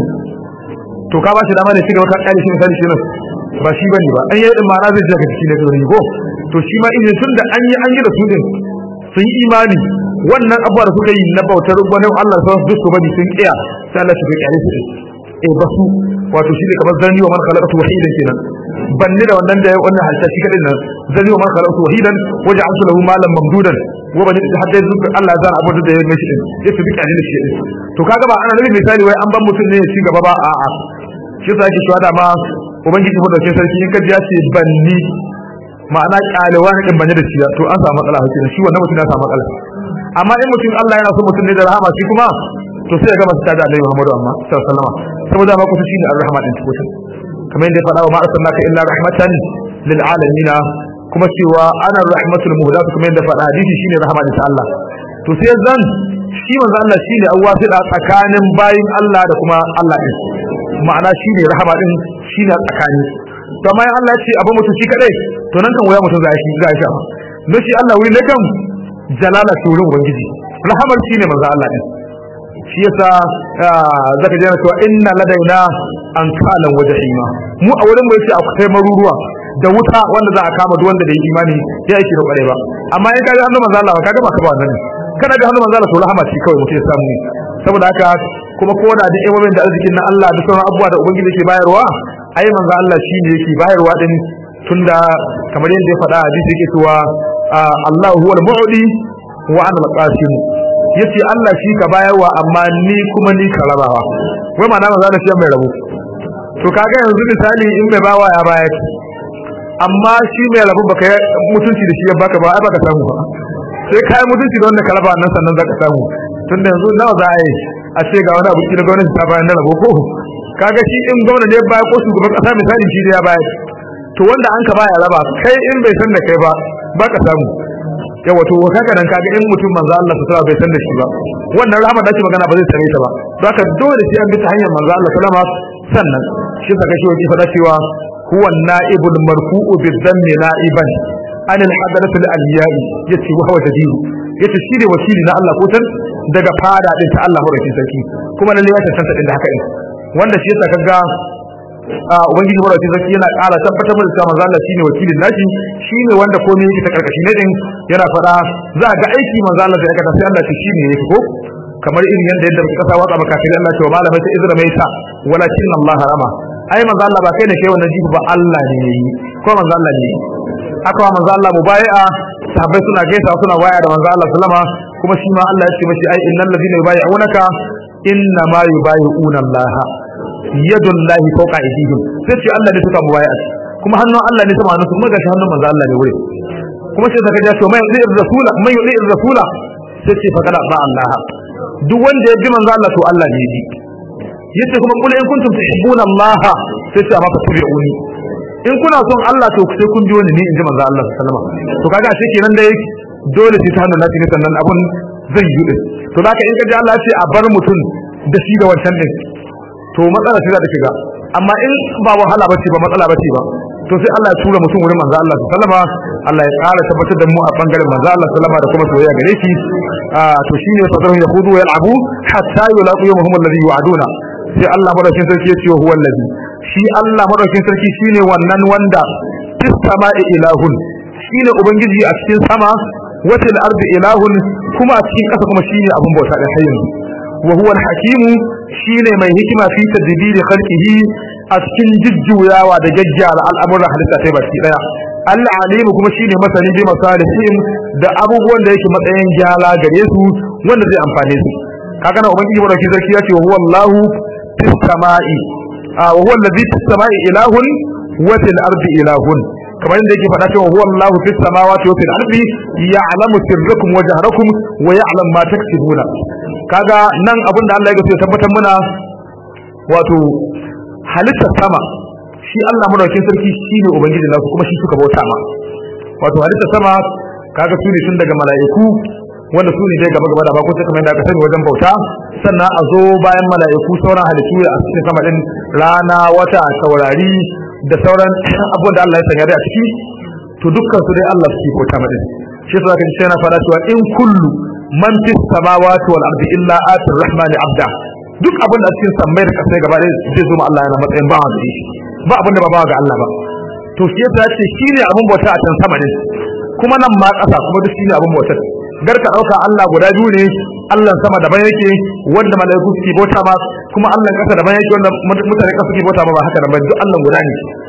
to ka ba shi dama ne shi gaba ka kare shi misali shi ne ba shi bane ba an yi din ma na zai je ka ciki ne dole ko to shi ma in tunda an yi an yi da su din sun yi imani wannan abuwa da suka yi na bautar wani Allah sai duk su bari sun kiya sai Allah shi ya kare su eh basu wato shi ne kamar zani wa man khalaqatu wahidan kenan banni da wannan da wannan halta shi kadin nan zani wa man khalaqatu wahidan waja'altu lahu malan mamdudan wa bani hadda zuka Allah zan abu da ya mishi din yace duka ne shi to kaga ba ana nabi misali wai an ban mutun ne ya ci gaba ba a a shi yasa yake cewa da ma ubangiji mu dauke sarki in kaji ya ce banni ma'ana kalewa ne din banye da shi to an samu matsala hakika shi wannan mutum ya samu matsala amma in mutum Allah yana so mutum ne da rahama shi kuma to sai ya gama ta da Annabi Muhammad amma sallallahu alaihi wasallam saboda ma kusa shine ar-rahman din kusa kamar yadda ya faɗa wa ma arsalnaka illa rahmatan lil alamin kuma cewa ana rahmatul muhdat kuma yadda faɗa hadisi shine rahama da Allah to sai zan shi manzo Allah shine awwasida tsakanin bayin Allah da kuma Allah din ma'ana shine rahama din shine tsakani to amma Allah ya ce abu mutum shi kadai to nan kan waya mutum za shi za shi no shi Allah wuri lakan jalala surun ubangiji rahamar shine manzo Allah din shi yasa zaka ji cewa inna ladaina an kalan wajhima mu a wurin mu yace akwai maruruwa da wuta wanda za a kama duk wanda da imani ya yake da kware ba amma in kaga hannun manzo Allah kaga ba ka ba wannan kana ga hannun manzo Allah to rahama shi kawai mutum ya samu saboda haka kuma ko da duk imamin da arzikin na Allah da sauran abubuwa da ubangiji yake bayarwa ai manzo Allah shine yake bayarwa din tunda kamar yadda ya faɗa hadisi yake cewa Allah huwal mu'di wa ana al-qasim yace Allah shi ka bayarwa amma ni kuma ni ka rabawa wai ma na manzo da shi mai rabo to kaga yanzu misali in mai bawa ya bayar amma shi mai rabo baka mutunci da shi ya baka ba ai baka samu ba sai kai mutunci da wanda ka raba nan sannan zaka samu tunda yanzu nawa za a yi a ce ga wani abu da gwamnati ta bayar na rabo ko kaga shi in gwamnati ne ya bayar ko shugaban kasa misali shi ya bayar to wanda an ka baya raba kai in bai san da kai ba baka samu yawa to kaga nan kaga in mutum manzo Allah sallallahu bai san da shi ba wannan rahama da ake magana ba zai sare ta ba zaka dole sai an bi ta hanyar manzo Allah sallama sannan shi saka shi wani fada cewa huwa naibul marfu'u bizammi naiban anil hadratil aliyai yace wa huwa jadid yace shi ne wakili na Allah ko tan daga fada din ta Allah madaukakin sarki kuma lalle ya tantance din da haka din wanda shi yasa kaga ubangiji madaukakin sarki yana ƙara tabbatar da cewa manzo Allah shine wakilin nashi shine wanda komai yake ta karkashi ne din yana fada za ga aiki manzo Allah da aikata sai Allah ce shine yake ko kamar irin yanda yadda kasa watsa makafiri Allah ce wa malamai ta izra mai ta walakin Allah rama ai manzo Allah ba kai ne kai wannan jibi ba Allah ne yayi ko manzo Allah ne haka wa manzo Allah mubai'a sahabbai suna gaisa suna waya da manzo Allah sallama kuma shi ma Allah ya ce mashi ai innal ladina yubayyi'unaka inna ma yubayyi'una Allah yadullahi fawqa aydihim sai ce Allah ne suka mubai'a kuma hannun Allah ne sama hannun su kuma gashi hannun manzo Allah ne wuri kuma sai zaka ji to mai yu'ir rasula mai yu'ir rasula sai ce faqala ba Allah duk wanda ya bi manzo Allah to Allah ne yi yace kuma kul in kuntum tuhibbuna Allah sai ce amma fattabi'uni in kuna son Allah to sai kun bi wani ni inji manzo Allah sallama to kaga shi kenan dai dole sai ta hannun nasi ne sannan abun zai yi din to zaka in kaji Allah ya ce a bar mutum da shi da wancan din to matsala ce za ta shiga amma in ba wahala bace ba matsala bace ba to sai Allah ya tura mutum wurin manzo Allah sallama Allah ya ƙara tabbatar da mu a bangaren manzo Allah sallama da kuma soyayya gare shi to shine fadarun yahudu wa yal'abu hatta yulaqu yawmahum alladhi yu'aduna sai Allah madaukakin sarki ya ce huwa allazi shi Allah madaukakin sarki shine wannan wanda fis sama'i ilahun shine ubangiji a cikin sama wa fil ardi ilahun kuma a cikin ƙasa kuma shine abun bauta da hayyin wa huwa al-hakim shine mai hikima fi tadbiri khalqihi a cikin jujjuyawa da gaggyara al'amuran halitta sai baki daya al-alim kuma shine masani bi masalihim da abubuwan da yake matsayin gyara gare su wanda zai amfane su kaga na ubangiji madaukakin sarki ya ce wa huwa Allahu fis sama'i wa huwa alladhi fis sama'i ilahun wa fil ardi ilahun kamar yadda yake faɗa cewa huwa Allahu fis samawati wa fil ardi ya'lamu sirrakum wa jahrakum wa ya'lamu ma taksibuna kaga nan abinda Allah ya gaso tabbatar muna wato halittar sama shi Allah madaukakin sarki shine ubangiji nasu kuma shi suka bauta ma wato halittar sama kaga su ne tun daga mala'iku wanda su ne dai gaba gaba da ba ko sai kamar yadda aka sani wajen bauta sannan a zo bayan mala'iku sauran halittu a cikin sama din rana wata taurari da sauran abubuwan da Allah ya sanya dai a ciki to dukkan su dai Allah suke bauta ma din shi yasa kaji sai na fara cewa in kullu man fis samawati wal ardi illa atir rahmani abda duk abin da cikin sammai da kasai gaba ɗaya zai zo ma Allah yana matsayin ba da shi ba abin da ba ba ga Allah ba to shi yasa yace shine abin bauta a can sama din kuma nan ma ƙasa kuma duk shine abin bautar gar ka dauka Allah guda biyu ne Allah sama daban yake wanda malaiku suke bauta ma kuma Allah ƙasa daban yake wanda mutane ƙasa suke bauta ma ba haka daban duk Allah guda ne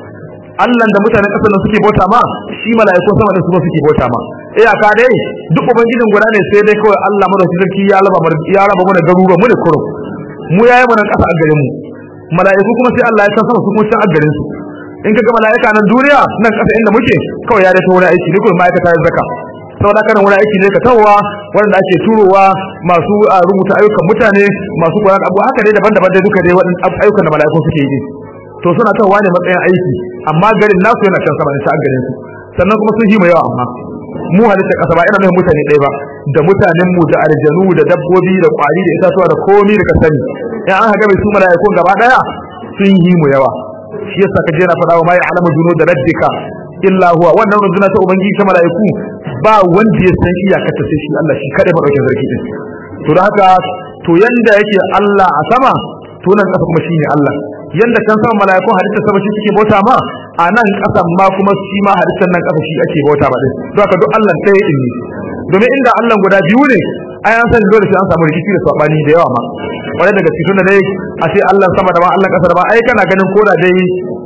Allah da mutanen ƙasar nan suke bauta ma shi malaiku sama da su suke bauta ma iyaka dai duk ubangijin guda ne sai dai kawai Allah madaukakin sarki ya raba ya raba mana garuruwa mu ne kurum mu yayi mana ƙasa a garin mu malaiku kuma sai Allah ya san sama su kuma san a garin su in kaga malaika nan duniya nan ƙasa inda muke kawai ya da ta wani aiki ne kuma ma'aikata ya zaka saboda kana wani aiki ne ka tawowa wanda ake turowa masu rubuta ayyukan mutane masu koyar abu haka dai daban-daban dai duka dai waɗannan ayyukan da malaiku suke yi to suna tawowa ne matsayin aiki amma garin nasu yana kan sama ne ta garin su sannan kuma sun yi mai yawa amma mu halitta kasa ba ina nufin mutane ɗaya ba da mutanen mu da aljanu da dabbobi da kwari da itatuwa da komi da ka sani in an haga mai su malaikun gaba daya sun yi mu yawa shi yasa ka je na faɗa wa mai alamu juno da rabbika illa huwa wannan runduna ta ubangiji ta malaiku ba wanda ya san iyakar ta sai shi Allah shi kada madaukin sarki din to da haka to yanda yake Allah a sama to nan kasa kuma shine Allah yanda kan sama malaiku halitta sama shi suke bauta ma a nan kasan ma kuma shi ma halittar nan kasa shi ake bauta ba din to haka duk Allah ɗaya din ne domin inda Allah guda biyu ne ai an san dole sai an samu rikici da sabani da yawa ma wanda daga cikin da dai a ce Allah sama da ba Allah kasa da ba ai kana ganin koda dai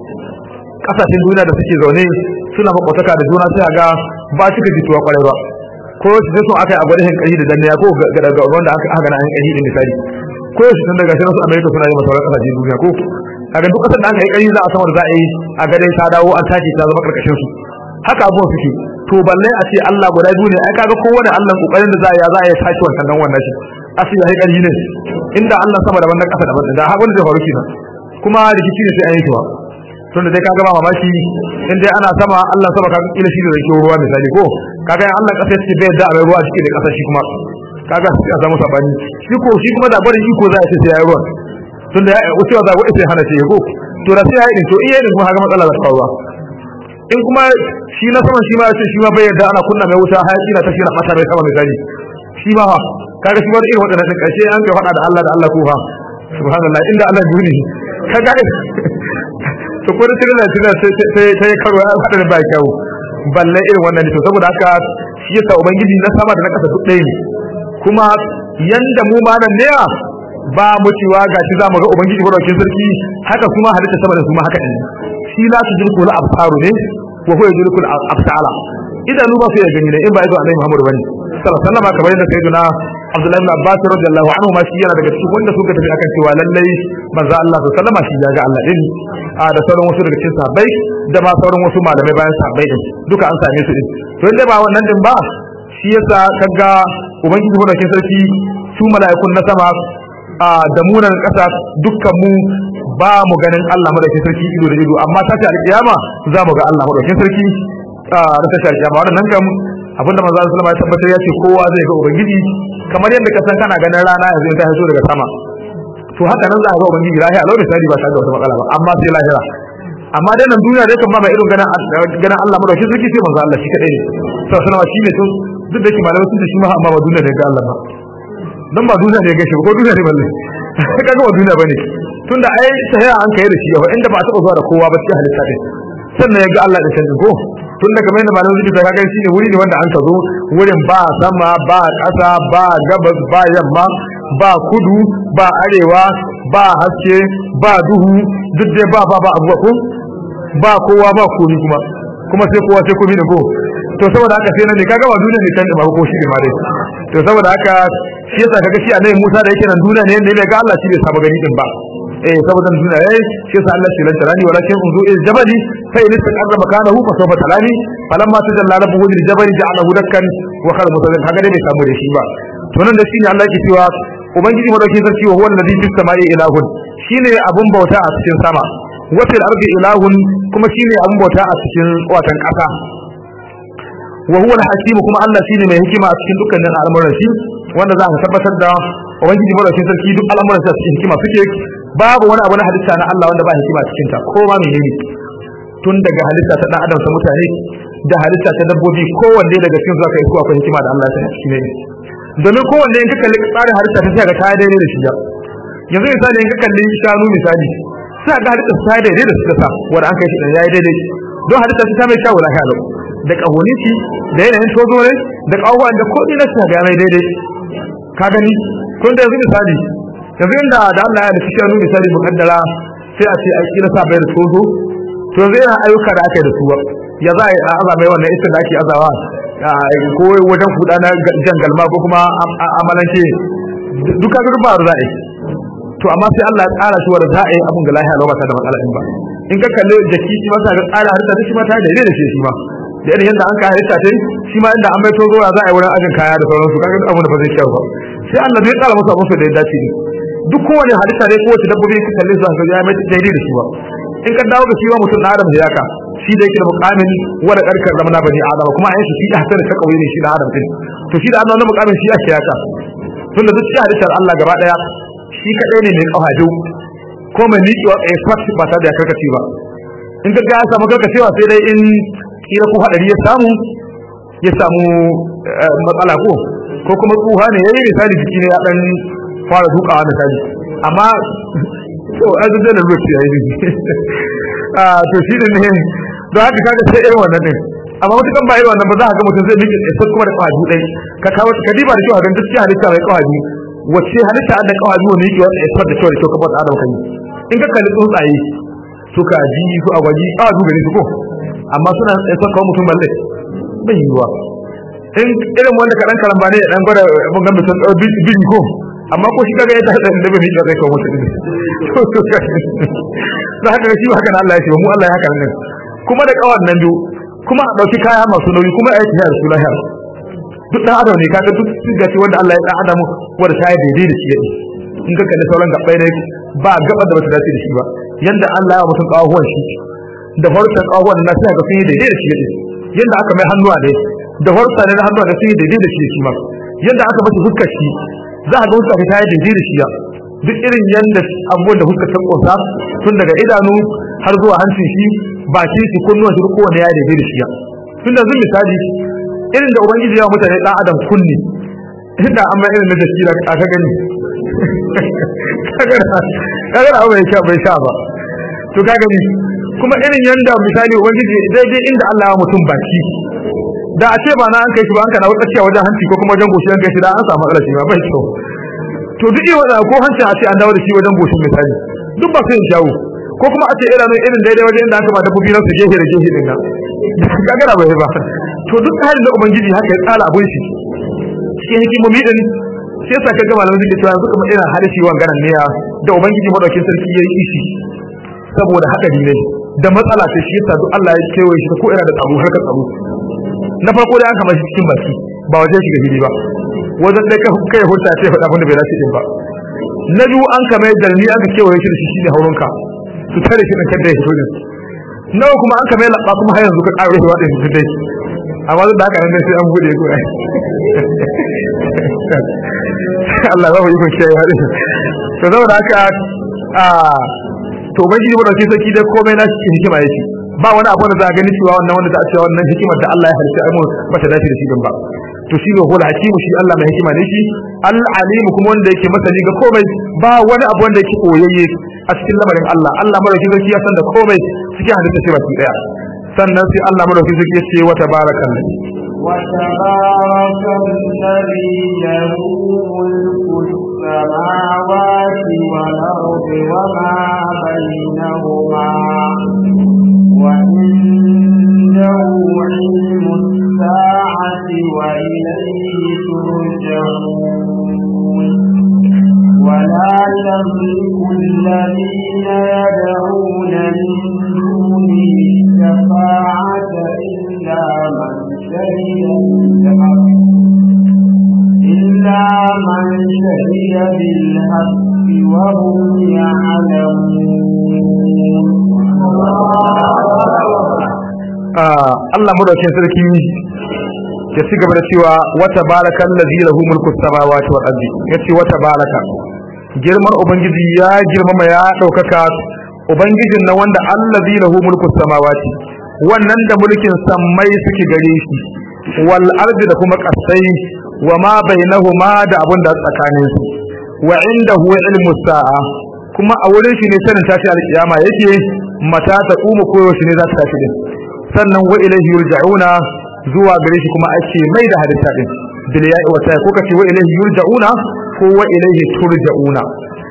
kasashen duniya da suke zaune suna makwataka da juna sai ga ba shi ka jituwa kwarai ba ko shi sai sun aka yi a gwada hankali da danniya ko ga daga wanda aka aka na hankali din misali ko shi tun daga shirin su America suna yi masauran kasashen duniya ko kaga duk kasar da aka yi kari za a san wanda za a yi a ga dai ta dawo an tashi ta zama karkashin su haka abubuwan suke to balle a ce Allah guda biyu ne ai kaga kowane Allah kokarin da za a yi za a yi tashi wannan dan wannan shi asu ya haikali ne inda Allah sama da wannan kasa daban da haka wanda zai faru kenan kuma rikici ne sai an yi shi ba tun da dai kaga ba mamaki in dai ana sama Allah sama kaga kila shi da rake ruwa misali ko kaga in Allah kasa yake bai da a ruwa cikin da kasa shi kuma kaga sai a samu sabani shi ko shi kuma da barin iko za a ce sai ya ruwa tun da ya wucewa za a sai hana ce ko to da sai ya yi to iya din kuma kaga matsala da faruwa in kuma shi na saman shi ma ya ce shi ma bai yarda ana kunna mai wuta hayaki na tashi na mata mai sama misali shi ma kaga shi ma irin wadannan din karshe an kai fada da Allah da Allah ko fa subhanallah inda Allah duni kaga to ko da tana tana sai sai karo ya hada da bai kawo balle irin wannan ne to saboda haka shi yasa ubangiji na sama da na kasa duk ɗaya ne kuma yanda mu ma nan ne ba mu cewa gashi zamu ga ubangiji barkin sarki haka kuma halitta sama da su ma haka ne shi la tudriku al absaru ne wa huwa yudriku al absara idan ba su ya gani ne in ba izo annabi Muhammad bane sallallahu alaihi wasallam kamar yadda sayyidina Abdullah ibn Abbas radiyallahu anhu ma shi yana daga cikin wanda suka tafi akan cewa lallai manzo Allah sallallahu alaihi wasallam shi ya ga Allah din a da sauran wasu daga cikin sahabbai da ma sauran wasu malamai bayan sahabbai din duka an same su din to inda ba wannan din ba shi yasa kaga ubangiji barkin sarki su mala'ikun na sama da munan kasa dukkan mu ba mu ganin Allah madaukakin sarki ido da ido amma ta ce alkiyama za mu ga Allah madaukakin sarki a ta ce alkiyama wannan kam abinda manzo sallallahu alaihi wasallam ya tabbatar ya ce kowa zai ga ubangiji kamar yadda ka san kana ganin rana yanzu ta fito daga sama to haka nan za ka ga ubangiji lahiya lau da sadi ba tare da wata matsala ba amma sai lahira amma dai nan duniya dai kan ba mai irin ganin ganin Allah madaukakin sarki sai manzo Allah shi kadai ne sallallahu alaihi wasallam shi ne to duk da ke malamai sun ce shi ma amma ba duniya ne ga Allah ba dan ba duniya ne ga shi ko duniya ne balle kaga ba duniya bane tunda ai sai an kai da shi ba inda ba ta zuwa da kowa ba sai halitta din sannan ya ga Allah da canji ko tunda kamar yadda malamin zuci kaga shi ne wuri ne wanda an ka zo wurin ba sama ba ƙasa ba gabas ba yamma ba kudu ba arewa ba haske ba duhu duk dai ba ba ba abuwa ko ba kowa ba komi kuma kuma sai kowa sai komi ne ko to saboda haka sai nan ne kaga ba duniya ne kan ba ko shi ne ma dai to saboda haka shi yasa kaga shi annabi Musa da yake nan duniya ne yanda ya ga Allah shi bai saba gani din ba eh saboda duniya yayi shi yasa Allah shi lantara ni walakin unzu il jabali fa in istaqarra makanahu fa sawfa talani falamma tajalla rabbuhu lil jabali ja'alahu dakkan wa khara mutazin kaga dai bai samu da shi ba to nan da shine Allah yake cewa ubangiji madaukakin sarki wa huwa alladhi fis samai ilahun shine abun bauta a cikin sama wa fil ardi ilahun kuma shine abun bauta a cikin watan kasa wa huwa al-hakim kuma Allah shine mai hikima a cikin dukkanin al'amuran shi wanda za ka tabbatar da ubangiji madaukakin sarki duk al'amuran sa cikin hikima suke babu wani abu na halitta na Allah wanda ba hikima cikin ta ko ma menene tun daga halitta ta dan adam sa mutane da halitta ta dabbobi kowanne daga cikin su aka yi akwai hikima da Allah ya sanya cikin ne domin kowanne in ka kalli tsarin halitta ta sai ga ta daidai da shi yanzu misali in ka kalli shanu misali sai ga halitta ta daidai da suka sa wanda an kai shi dan yayi daidai don halitta ta mai kyawu lafiya lau da kahoniki da yanayin tozore da kawuwan da kodi na sa ga mai daidai ka gani kun da yanzu misali yanzu inda da Allah ya nufi shanu misali mukaddara sai a ce a kira sa bayar tozo to yanzu yana ayyuka da aka yi da su ya za a aza mai wannan iska da ake azawa ko wajen kuɗa na jangalma ko kuma amalanke duka ba za a yi to amma sai Allah ya tsara shi wanda za a yi abin ga lahiya lokacin da matsala in ba in ka kalle jaki shi ma sai ga tsara harta shi ma ta daidai da shi shi ma da irin yadda an ka harta ta shi ma inda an mai tozo za a yi wurin ajin kaya da sauransu kaga abin da ba zai kyau ba sai Allah zai tsara musu abin da ya dace ne duk kowane halitta dai kowace dabbobi ka kalle su ka ya mai daidai da shi ba in ka dawo ga shi wa mutum na Adam da yaka shi da yake da mukamin wala karkar zamana bani Adam kuma ayin shi da hasar ta kauye ne shi da Adam din to shi da Allah na mukamin shi ake yaka tunda duk shi halittar Allah gaba daya shi kadai ne mai kawaju ko mai liƙewa a fat ba ta da karkace ba in ka ga ya samu karkacewa sai dai in kira ko hadari ya samu ya samu matsala ko ko kuma tsuha ne yayi misali jiki ne ya dan fara dukawa misali amma to azan da lokaci yayi ah to shi ne don haka kaga sai irin wannan din amma mutukan ba irin wannan ba za ka ga mutum zai liƙe sai kuma da kawaju dai ka kawo kadiba da cewa dan duk halitta mai kawaju wacce halitta da kawaju ne yake wanda ya fara da cewa ka bada adam kai in ka kalli tsuntsaye su ka ji su agwaji a su gare su ko amma suna sai kawo mutum balle bai yiwa in irin wanda kadan karamba ne dan gwada mun ga mutum bin ko amma ko shi kaga ya ta da bai miƙa zai kawo mutum to to da haka shi haka Allah ya ce mu Allah ya haka nan kuma da kawan nan biyu kuma a dauki kaya masu nauyi kuma aiki ya Rasulullahi duk dan adam ne kaga duk gaci wanda Allah ya dan adam wanda ta yi daidai da shi yake in ka kalli sauran gabbai ne ba gaba da bata dace da shi ba yanda Allah ya mutum kawahuwan shi da farkon kawahuwan na sai ga sun yi daidai da shi yake yanda aka mai hannuwa ne da farkon ne hannuwa da sun yi daidai da shi shi ma yanda aka bashi fuskar shi za a ga fuskar ta yi daidai da shi ya duk irin yanda abubuwan da fuskar ta kosa tun daga idanu har zuwa hancin shi bakin shi kunnuwan shi kowanne ya daidai da shi ya tun da zan misali irin da ubangiji ya mutane dan adam kunni inda amma irin da shi da aka gani kaga kaga abu bai sha bai sha ba to kaga ni kuma irin yanda misali ubangiji daidai inda Allah ya mutum baki da a ce ba na an kai shi ba an kana wata wajen hanci ko kuma wajen goshi an kai shi da an samu matsala shi ba bai kyau to duk wanda ko hanci a ce an dawo da shi wajen goshin misali duk ba sai in shawo ko kuma a ce irin irin daidai wajen da aka ba dabbobi na su gefe da gefe din nan kaga da bai ba to duk halin da ubangiji haka ya tsara abun shi cikin hikimomi din sai yasa kaga malamin suke cewa yanzu kuma irin halishi wangaran ne ya da ubangiji madaukin sarki yayi shi saboda hadari ne da matsala ce shi yasa duk Allah ya kewaye shi ko ina da tsaro har ka tsaro na farko dai an kama shi cikin baki ba waje shi ga hili ba wajen da kai hurta ce faɗa abin da bai dace din ba na biyu an kama dalmi aka kewaye shi da shi shine haurunka su tare shi da kada ya fito din nawa kuma an kama labba kuma har yanzu ka karo shi wadin su dai amma da haka nan sai an bude ko ai Allah ba yi ko shi ya hade to saboda haka a to bai yi wannan sai da komai na cikin hikima yake ba wani abu da za a gani cewa wannan wanda za a cewa wannan hikimar da Allah ya halitta ai mu bata dace da shi din ba to shi ne hul hakimu shi Allah mai hikima ne shi al alim kuma wanda yake masani ga komai ba wani abu wanda yake koyayye a cikin lamarin Allah Allah madauki zaki ya san da komai cikin halitta ce baki daya sannan sai Allah madauki zaki ya ce wa tabarakallah wa tabarakalladhi lahu mulku samawati wal ardi wa ma bainahuma wa indahu ilmus sa'ati wa ilayhi turja'un ولا تملك الذين بالحق وهم يعلمون. Allah madaukakin sarki ya ci gaba da cewa wata baraka allazi lahu mulku samawati wal ardi, yace wata baraka girman ubangiji ya girmama ya daukaka ubangijin na wanda allazi lahu mulku samawati, wannan da mulkin sammai suke gare shi, wal ardi da kuma kasai, wa ma bainahuma da abun da tsakanin su, wa indahu ilmu sa'a, kuma a wurin shi ne sanin tashi alkiyama yake, mata ta kuma koyo shi ne za ta tashi din, sannan wa ilaihi yurja'una, zuwa gare shi kuma ake mai da halitta din bil ya'i wa ta'i, ko kace wa ilaihi yurja'una ko wa ilaihi turja'una.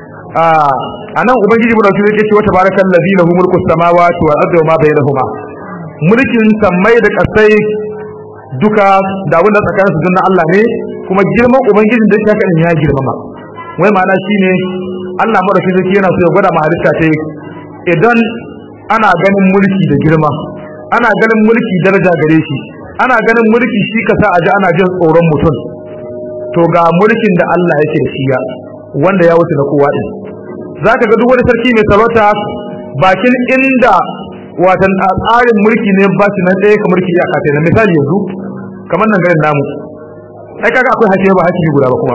ah anan ubangiji mu dauki yake cewa tabarakal ladzi lahu mulku samawati wal ardi wa ma bainahuma, mulkin sammai da kasai duka da abin da tsakanin su dinna Allah ne, kuma girman ubangijin da shi kan ya girmama. Wai ma'ana shine Allah madaukakin sarki yana so ya gwada ma halitta ta idan ana ganin mulki da girma, ana ganin mulki daraja gare shi, ana ganin mulki shi kasa aji ana jin tsoron mutum, to ga mulkin da Allah yake da shi ya wanda ya wuce da kowa din. Zaka ga duk wani sarki mai sarauta bakin inda watan tsarin mulki ne ba shi nan ɗaya kamar mulki iyaka ta. Da misali yanzu kamar nan garin namu, ai kaga akwai hakimi ba hakimi guda ba, kuma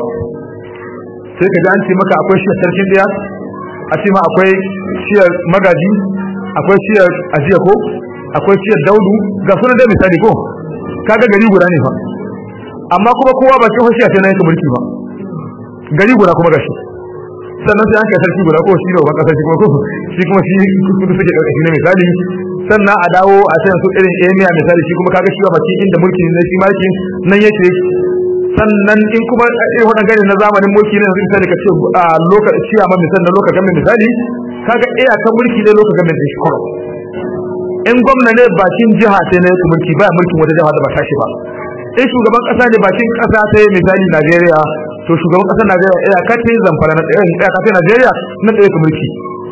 sai ka ji an ce maka akwai shi sarkin ɗaya, a ce ma akwai shiyar magaji, akwai shiyar ajiya ko akwai shiyar daudu, ga sunan dai misali ko kaga gari guda ne fa, amma kuma kowa ba shi hoshiya sai na yake mulki ba, gari guda kuma gashi. Sannan sai an kai sarki guda ko shi ne ban kasar shi kuma ko shi kuma shi kudu suke karkashi ne misali. Sannan a dawo a sayan su irin emiya misali, shi kuma kaga shi ba baki inda mulki ne shi mulki nan yake. Sannan in kuma irin wannan gari na zamanin mulki ne misali ka ce a lokaci ciya ma misali na lokacin misali, kaga iyakan mulki ne lokacin da shi koro. In gwamna ne bakin jiha sai na yake mulki, ba mulkin wata jiha da ba tashi ba. In shugaban kasa ne bakin kasa sai misali Najeriya, to shugaban kasar Najeriya ya kace Zamfara na tsaye ya kace Najeriya na tsaye ka mulki,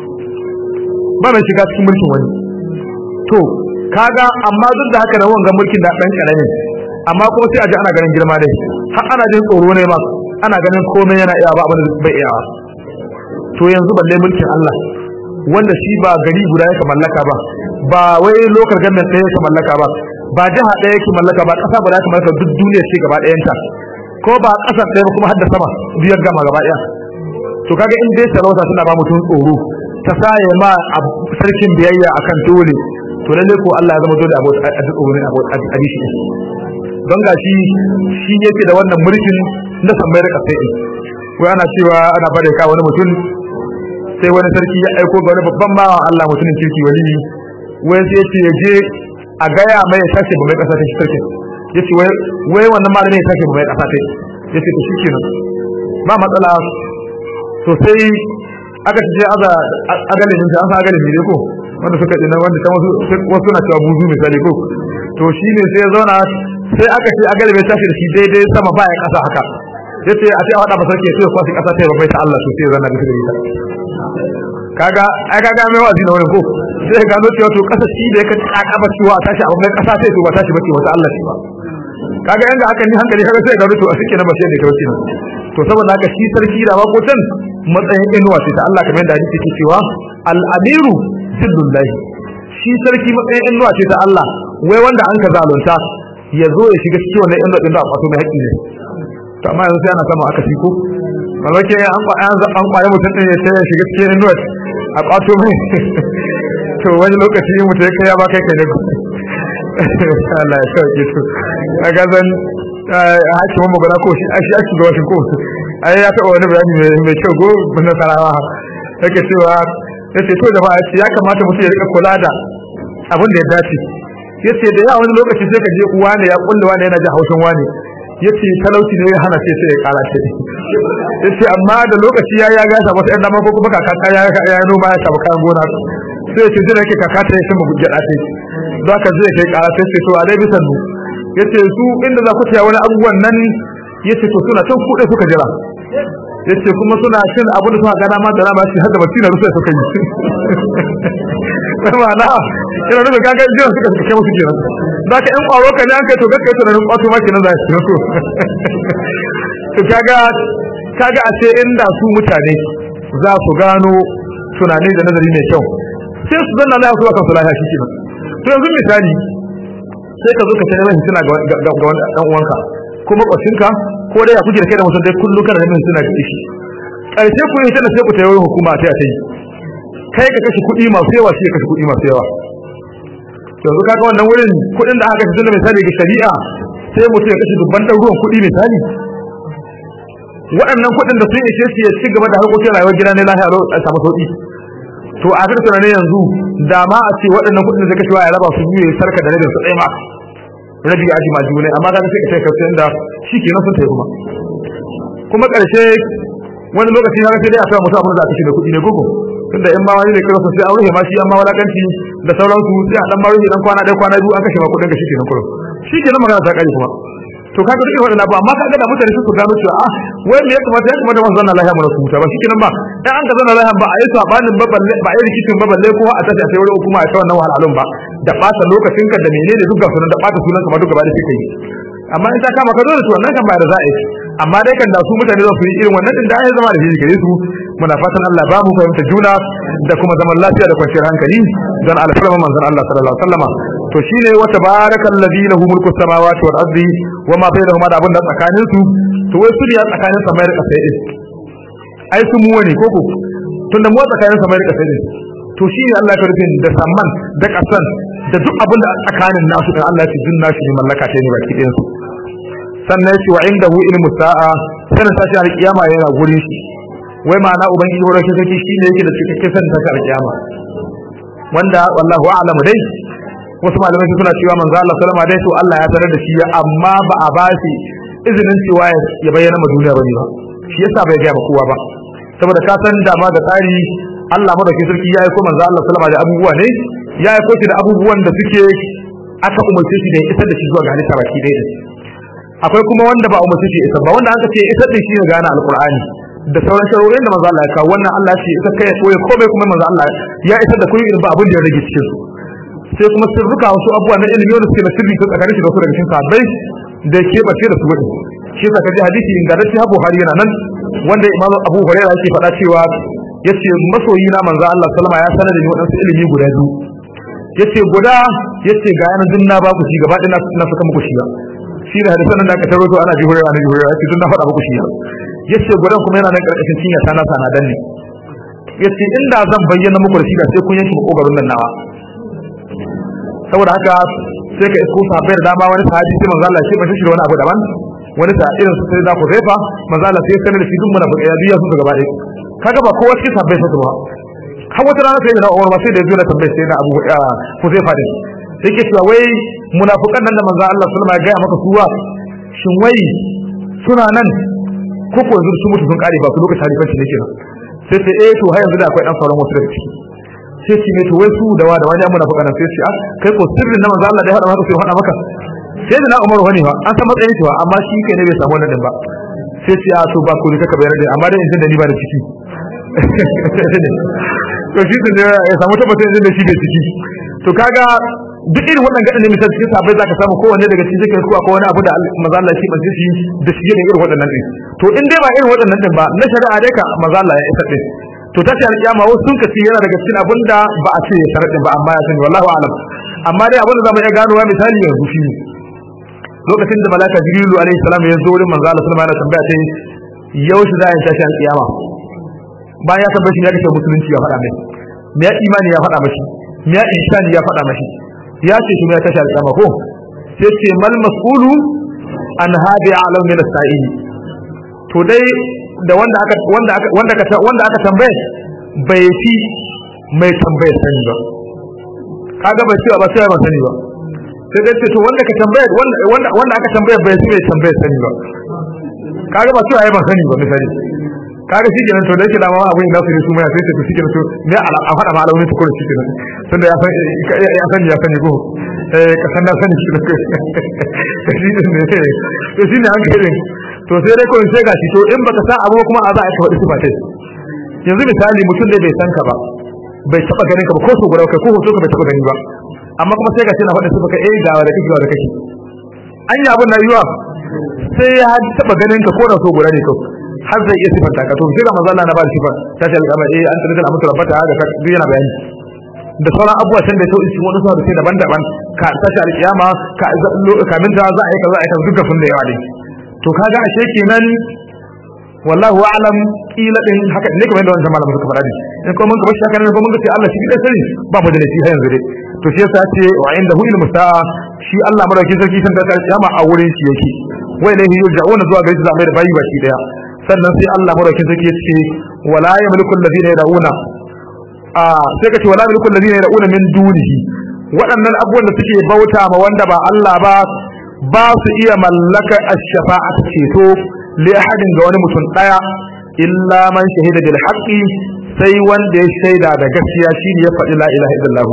ba mai shiga cikin mulkin wani. To kaga amma duk da haka da wanga mulkin da dan karami, amma kuma sai a ji ana ganin girma dai, har ana jin tsoro ne ma, ana ganin komai yana iya ba abin da bai iya. To yanzu balle mulkin Allah wanda shi ba gari guda yake mallaka ba, ba wai lokal government ɗaya yake mallaka ba, ba jiha ɗaya yake mallaka ba, ƙasa ba za ta mallaka duk duniya ce gaba ɗayanta, ko ba ƙasar ɗaya ba kuma har da sama biyar gama gaba ɗaya. To kaga in dai sarauta suna ba mutum tsoro ta saye ma sarkin biyayya akan dole, to lalle ko Allah ya zama dole abu a duk wurin abu a dishi. Don gashi shi yake da wannan mulkin na sammai da ƙasai ɗin. Wai ana cewa ana bada ka wani mutum, sai wani sarki ya aiko ga wani babban bawan Allah mutumin kirki wali, wai sai yace ya je a gaya mai ya tashi ba mai ƙasa ta shi sarki. Yace wai wai wannan malamin ya tashi ba mai ƙasa ta. Yace to shikenan ba matsala. To sai aka ce aza agalin da an sa agalin ne ko wanda suka dina wanda kan wasu wasu na cewa buzu misali ko. To shine sai ya zauna, sai aka ce agalin ya tashi da shi daidai sama ba ya ƙasa haka. Yace a ce a hada masarki sai kwasi ƙasa ta ba bai ta Allah, to sai zanna bisa da ita. Kaga ai kaga mai wazi na wurin ko sai gano cewa to ƙasa shi da yake kakaba cewa a tashi abu mai ƙasa sai to ba tashi bace wata Allah ce ba. Kaga yanda haka ni hankali kaga sai gano to a shike na bace da kawai kenan. To saboda haka shi sarki da wakotan matsayin inuwa ce ta Allah, kamar yadda hadisi yake cewa al-amiru zillullahi, shi sarki matsayin inuwa ce ta Allah. Wai wanda an ka zalunta ya zo ya shiga cikin wannan inuwa din da a kwato mai haƙƙi ne. To amma yanzu sai ana samu aka siko malaka an an kwaye mutum din ya sai ya shiga cikin inuwa a kwato mai. To wani lokaci mutum kai ya ba kai kai ne Allah ya sauke to kaga zan hakimin magana ko shi shi ake ga wasu ko ai ya taɓa wani bayani mai kyau go mun sarawa yake cewa yace to da ba ya kamata mutum ya rika kula da abin da ya dace. Yace da yawa wani lokaci sai ka je uwa ne ya kulle wani yana ji haushin wani, yace talauci ne ya hana ce sai ya kara ce. Yace amma da lokaci ya ya ga sa wata ɗan dama ko kuma kaka ya ya noma ya samu kayan gona, sai yace jira yake kaka ta yi mu gujjada ce, za ka zai kai kara sai ce to a dai bisan mu. Yace su inda za ku taya wani abubuwan nan, yace to suna can kuɗe suka jira, yace kuma suna cin abu da suka gana ma da rama shi har da basira rusa suka yi. Kuma na ina da kaga jira suka suka kai musu kenan. Da ka in kwaro ka ne an kai to gaskiya tunanin kwato ma kenan za su so. To kaga kaga a ce inda su mutane za su gano tunani da nazari mai kyau sai su zanna lafiya su akan su lafiya shi kenan to yanzu misali sai ka zo ka tana mai tuna ga ga wani dan uwanka ko makwacinka ko dai ya kuke da kai da mutum dai kullu kana da mai tuna ga shi karshe ku yi tana sai ku tayi hukuma ta ta yi kai ka kashe kuɗi masu yawa shi ka kashe kuɗi masu yawa yanzu kaga wannan wurin kuɗin da aka kashe tunda misali ga shari'a sai mutum ya kashe dubban ɗaruruwan kuɗi misali waɗannan kuɗin da sun ishe shi ya ci gaba da harkokin rayuwar gida ne lafiya a samu sauƙi to a kan tunanin yanzu da ma a ce waɗannan kuɗin da kashewa ya raba su biyu ya sarka da rabin su ɗaya ma rabi a jima june amma kaga sai ka kai kasu inda shi kenan sun tafi kuma kuma ƙarshe wani lokaci har sai dai a sa mutum abin da za a kashe da kuɗi ne gugu tunda in ma wani ne kira sai aure ma shi amma walakanci da sauransu sai a dan ma rufe dan kwana ɗaya kwana biyu an kashe ma kuɗin ka shi kenan kullum shi kenan magana ta kare kuma to kaga duk wannan abu amma kaga da mutane su gano cewa ah wai me ya kamata ya kamata wannan zanna lahiya mana su ta ba shi kenan ba dan an ka zanna lahiya ba a yi sabanin ba balle ba a yi rikicin ba balle ko a tashi a sai wurin hukuma a ta wannan wahalhalun ba da ɓata lokacin ka da menene duk ga sunan da ɓata sunan ka ma duk gaba da sai kai amma in ta kama ka dole to wannan kan ba da za a yi amma dai kan da su mutane za su yi irin wannan din da ai zama da shi gare su muna fatan Allah ba mu fahimta juna da kuma zaman lafiya da kwanciyar hankali dan alfarma manzon Allah sallallahu alaihi wasallama to shine wa tabarakal ladhi lahu mulku samawati wal ardi wa ma bainahuma da abunda tsakanin su to wai su ne tsakanin samai da kasai din ai su mu wani koko tunda mu tsakanin samai da kasai din to shine Allah ya rufe da samman da kasan da duk abunda tsakanin nasu da Allah ya ce jin nashi ne mallaka ta ne baki ɗayan su sannan yace wa indahu ilmu sa'a sanin tashi alkiyama yana gurin shi wai ma'ana ubangiji wurin shi shine yake da cikakken sanin tashi alkiyama wanda wallahu a'lamu dai wasu malamai suna cewa manzo Allah sallama dai to Allah ya tarar da shi amma ba a ba shi izinin cewa ya bayyana ma duniya bane ba shi yasa bai ga kowa ba saboda ka san dama da tsari Allah madaukakin sarki ya yi ko manzo Allah sallama da abubuwa ne ya yi ko shi da abubuwan da suke aka umarce shi da ya isar da shi zuwa ga halitta baki dai akwai kuma wanda ba umarce shi isar ba wanda aka ce isar da shi ne gane alqur'ani da sauran sharorin da manzo Allah ya kawo wannan Allah ce ita kai koyi komai kuma manzo Allah ya isar da koyi ba abin da ya rage cikin su sai kuma sirruka wasu abubuwa na ilimi wanda suke da sirri su tsakanin shi da su daga cikin sahabbai da ke bace da su wadi shi yasa kaji hadisi ingantacce Abu Buhari yana nan wanda Imam Abu Hurairah yake faɗa cewa yace masoyi na manzo Allah sallama ya sanar da ni wadansu ilimi guda biyu yace guda yace ga yana dun na ba ku shi gaba ɗaya na saka muku shi shi da hadisan da aka taroto ana ji Hurairah ana ji Hurairah yace dun na faɗa muku shi yace gudan kuma yana nan karkashin cinya sana sana dan ne yace inda zan bayyana muku da shi ga sai kun yanke makogarin nan nawa saboda haka sai ka isko sahabbai da dama wani sahabi sai manzo Allah shi ba shi wani abu daban wani sa irin su sai da ku zaifa manzo Allah sai sanar da shi duk munafiki ya biya su gaba ɗaya kaga ba kowa cikin sahabbai sai ba har wata rana sai da Umar ma sai da yazo na tambaye sai da Abu Huzaifa din sai ke cewa wai munafikan nan da manzo Allah sallallahu alaihi wasallam ya ga maka suwa shin wai suna nan ko ko yanzu su mutu sun kare ba su lokacin halifanci ne kenan sai sai eh to har yanzu da akwai dan sauran wasu daga ciki sai ce mai to wai su da wa da wani amma na fakana sai ce ah kai ko sirrin na manzo Allah da ya hada maka sai hada maka sai da na Umar wani fa an san matsayin shi amma shi kai ne bai samu wannan din ba sai ce ah to ba ku ne kaka bayar da amma dai in da ni ba da ciki to shi ne ya samu tabbatar da shi da ciki to kaga duk irin wannan gadan ne misal cikin sabai zaka samu kowanne daga cikin kai ko akwai wani abu da manzo Allah shi bace shi da shi ne irin waɗannan din to in dai ba irin waɗannan din ba na shari'a dai ka manzo Allah ya isa din to ta ce alƙiyama wasu sun kace yana daga cikin abin da ba a ce sharadin ba amma ya sani wallahi alam amma dai abin da zamu iya ganowa misali yanzu shi lokacin da malaka jibrilu alaihi salam ya zo wurin manzo Allah sallallahu alaihi wasallam tambaya ta yaushe za a tashi alƙiyama bayan ya tabbaci ya kace musulunci ya faɗa mai me ya imani ya faɗa mashi me ya ihsani ya faɗa mashi ya ce shi ya tashi alƙiyama ko sai ce mal mas'ulu an hadi a'lam min as-sa'il to dai da wanda aka wanda aka wanda aka wanda aka tambaye bai fi mai tambaye sani ba kaga bai cewa ba sai ba sani ba sai dai ce to wanda ka tambaye wanda wanda aka tambaye bai fi mai tambaye sani ba kaga ba cewa ai ba sani ba misali kaga shi kenan to da yake da ma abin da su ne su mai sai su shi kenan to ne a fada ma alauni to ko shi kenan tunda ya san ya san ya sani ko eh ka san da sani shi shi ne to shi ne an gare to sai dai ko sai gashi to in baka san abu kuma a za a ka faɗi sifa tai yanzu misali mutum da bai san ka ba bai taba ganin ka ba ko so gura kai ko hoto ka bai taba gani ba amma kuma sai gashi na faɗi sifa ka eh ga wanda kake ga wanda kake an yi abun na yiwa sai ya taba ganin ka ko da so gura ne ko har zai iya sifanta ka to sai ga manzo Allah na ba da sifar ta ce alƙama eh an tsare da amsa rabbata da ka duk yana bayani da sauran abubuwa can da sauki wani suna da sai daban-daban ka tashi alƙiyama ka kamin ta za a yi kaza a yi kaza duka sun da yawa dai to kaga ashe kenan wallahu a'lam kila din haka ne kamar yadda wannan malamin suka faɗa din in kuma mun ga bashi haka ne kuma mun ga sai Allah shi da sani ba mu da laifi har yanzu dai to shi yasa ce wa inda hu ilmu sa'a shi Allah madaukakin sarki san da kiyama a wurin shi yake wai ne yurja'una zuwa gare shi zamai da bayi baki daya sannan sai Allah madaukakin sarki ya ce wala yamliku alladhina yad'una a sai ka ce wala yamliku alladhina yad'una min dunihi waɗannan abubuwan da suke bauta ma wanda ba Allah ba ba su iya mallaka ash-shafa'at ceto li ahadin ga wani mutum daya illa man shahida bil haqqi sai wanda ya shaida da gaskiya shine ya faɗi la ilaha illallah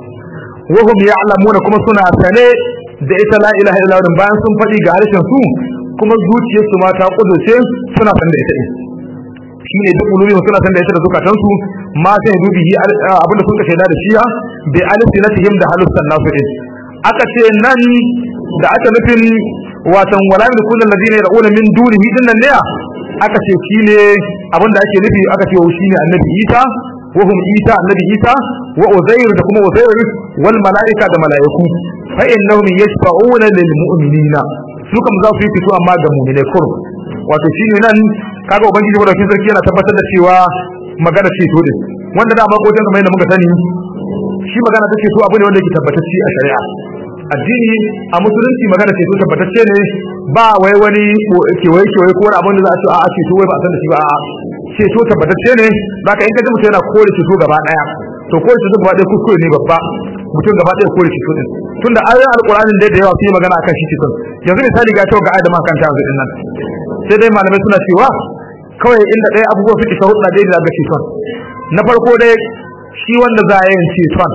wa hum ya'lamuna kuma suna sane da ita la ilaha illallah bayan sun faɗi ga harshen su kuma zuciyarsu ma ta kudurce suna sane da ita shine duk ulumi suna sane da ita da zukatan su ma sai dubihi abinda sun ka shaida da shiya bi alsinatihim da halussan nasu din aka ce nan da aka nufin watan wala min kullal ladina yad'una min dunihi dinnan ne aka ce shine abinda ake nufi aka ce shine annabi Isa wa hum Isa annabi Isa wa Uzair da kuma Uzair wal malaika da malaiku fa innahum yashfa'una lil mu'minina su kam za su yi fito amma ga mu'minai kur wato shine nan kaga ubangiji da kin sarki yana tabbatar da cewa magana ce to din wanda da makocin kamar yadda muka sani shi magana take so abu ne wanda yake tabbatacce a shari'a addini a musulunci magana ce to tabbatacce ne ba wai wani kewaye kewaye ko wani abin da za a ce a ce to wai ba a san da shi ba a ce to tabbatacce ne baka in ka ji mutum yana kore ce to gaba daya to kore ce to gaba daya kuskure ne babba mutum gaba daya kore ce to din tunda ayoyin alqur'anin da yawa sai magana akan shi cikin yanzu misali ga to ga adama kan ta yanzu din nan sai dai malamai suna cewa kawai inda ɗaya abubuwa suke shahuɗa dai da ga ceton na farko dai shi wanda za a yin ceton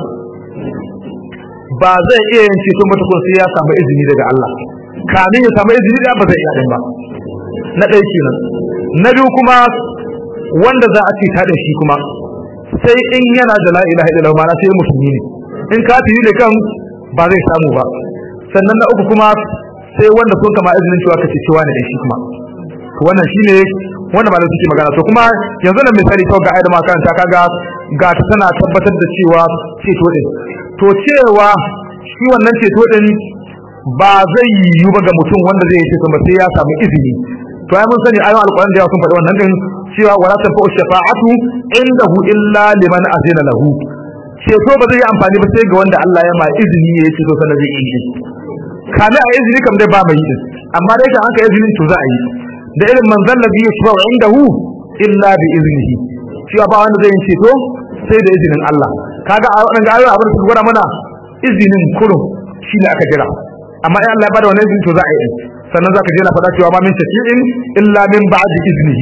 ba zai iya yin ceton ba tukun sai ya samu izini daga Allah kamin ya samu izini da ba zai iya din ba na ɗaya kenan na biyu kuma wanda za a ceta da shi kuma sai in yana da la ilaha illallah ma sai musulmi ne in kafiri ne kan ba zai samu ba sannan na uku kuma sai wanda sun kama izinin cewa kace cewa ne da shi kuma to wannan shine wanda malamai suke magana to kuma yanzu nan misali kawai ga ayyama karanta kaga ga ta tana tabbatar da cewa ceto din to cewa shi wannan ceto din ba zai yiwu ba ga mutum wanda zai yi ceto ba sai ya samu izini to ai mun sani ayoyin alquran da sun faɗi wannan din cewa wala tanfa'u shafa'atu indahu illa liman azina lahu ceto ba zai yi amfani ba sai ga wanda Allah ya ma izini ya ceto sanan zai yi kana a izini kam dai ba mai yi amma dai kan aka izinin to za a yi da irin manzon nabi yashfa'u indahu illa bi iznihi cewa ba wanda zai yi ceto sai da izinin Allah kaga a wannan ayoyi abin su gwada mana izinin kurum shine aka jira amma in Allah ya bada wannan izini to za a yi sannan zaka je na faɗa cewa ma min shafi'in illa min ba'di iznihi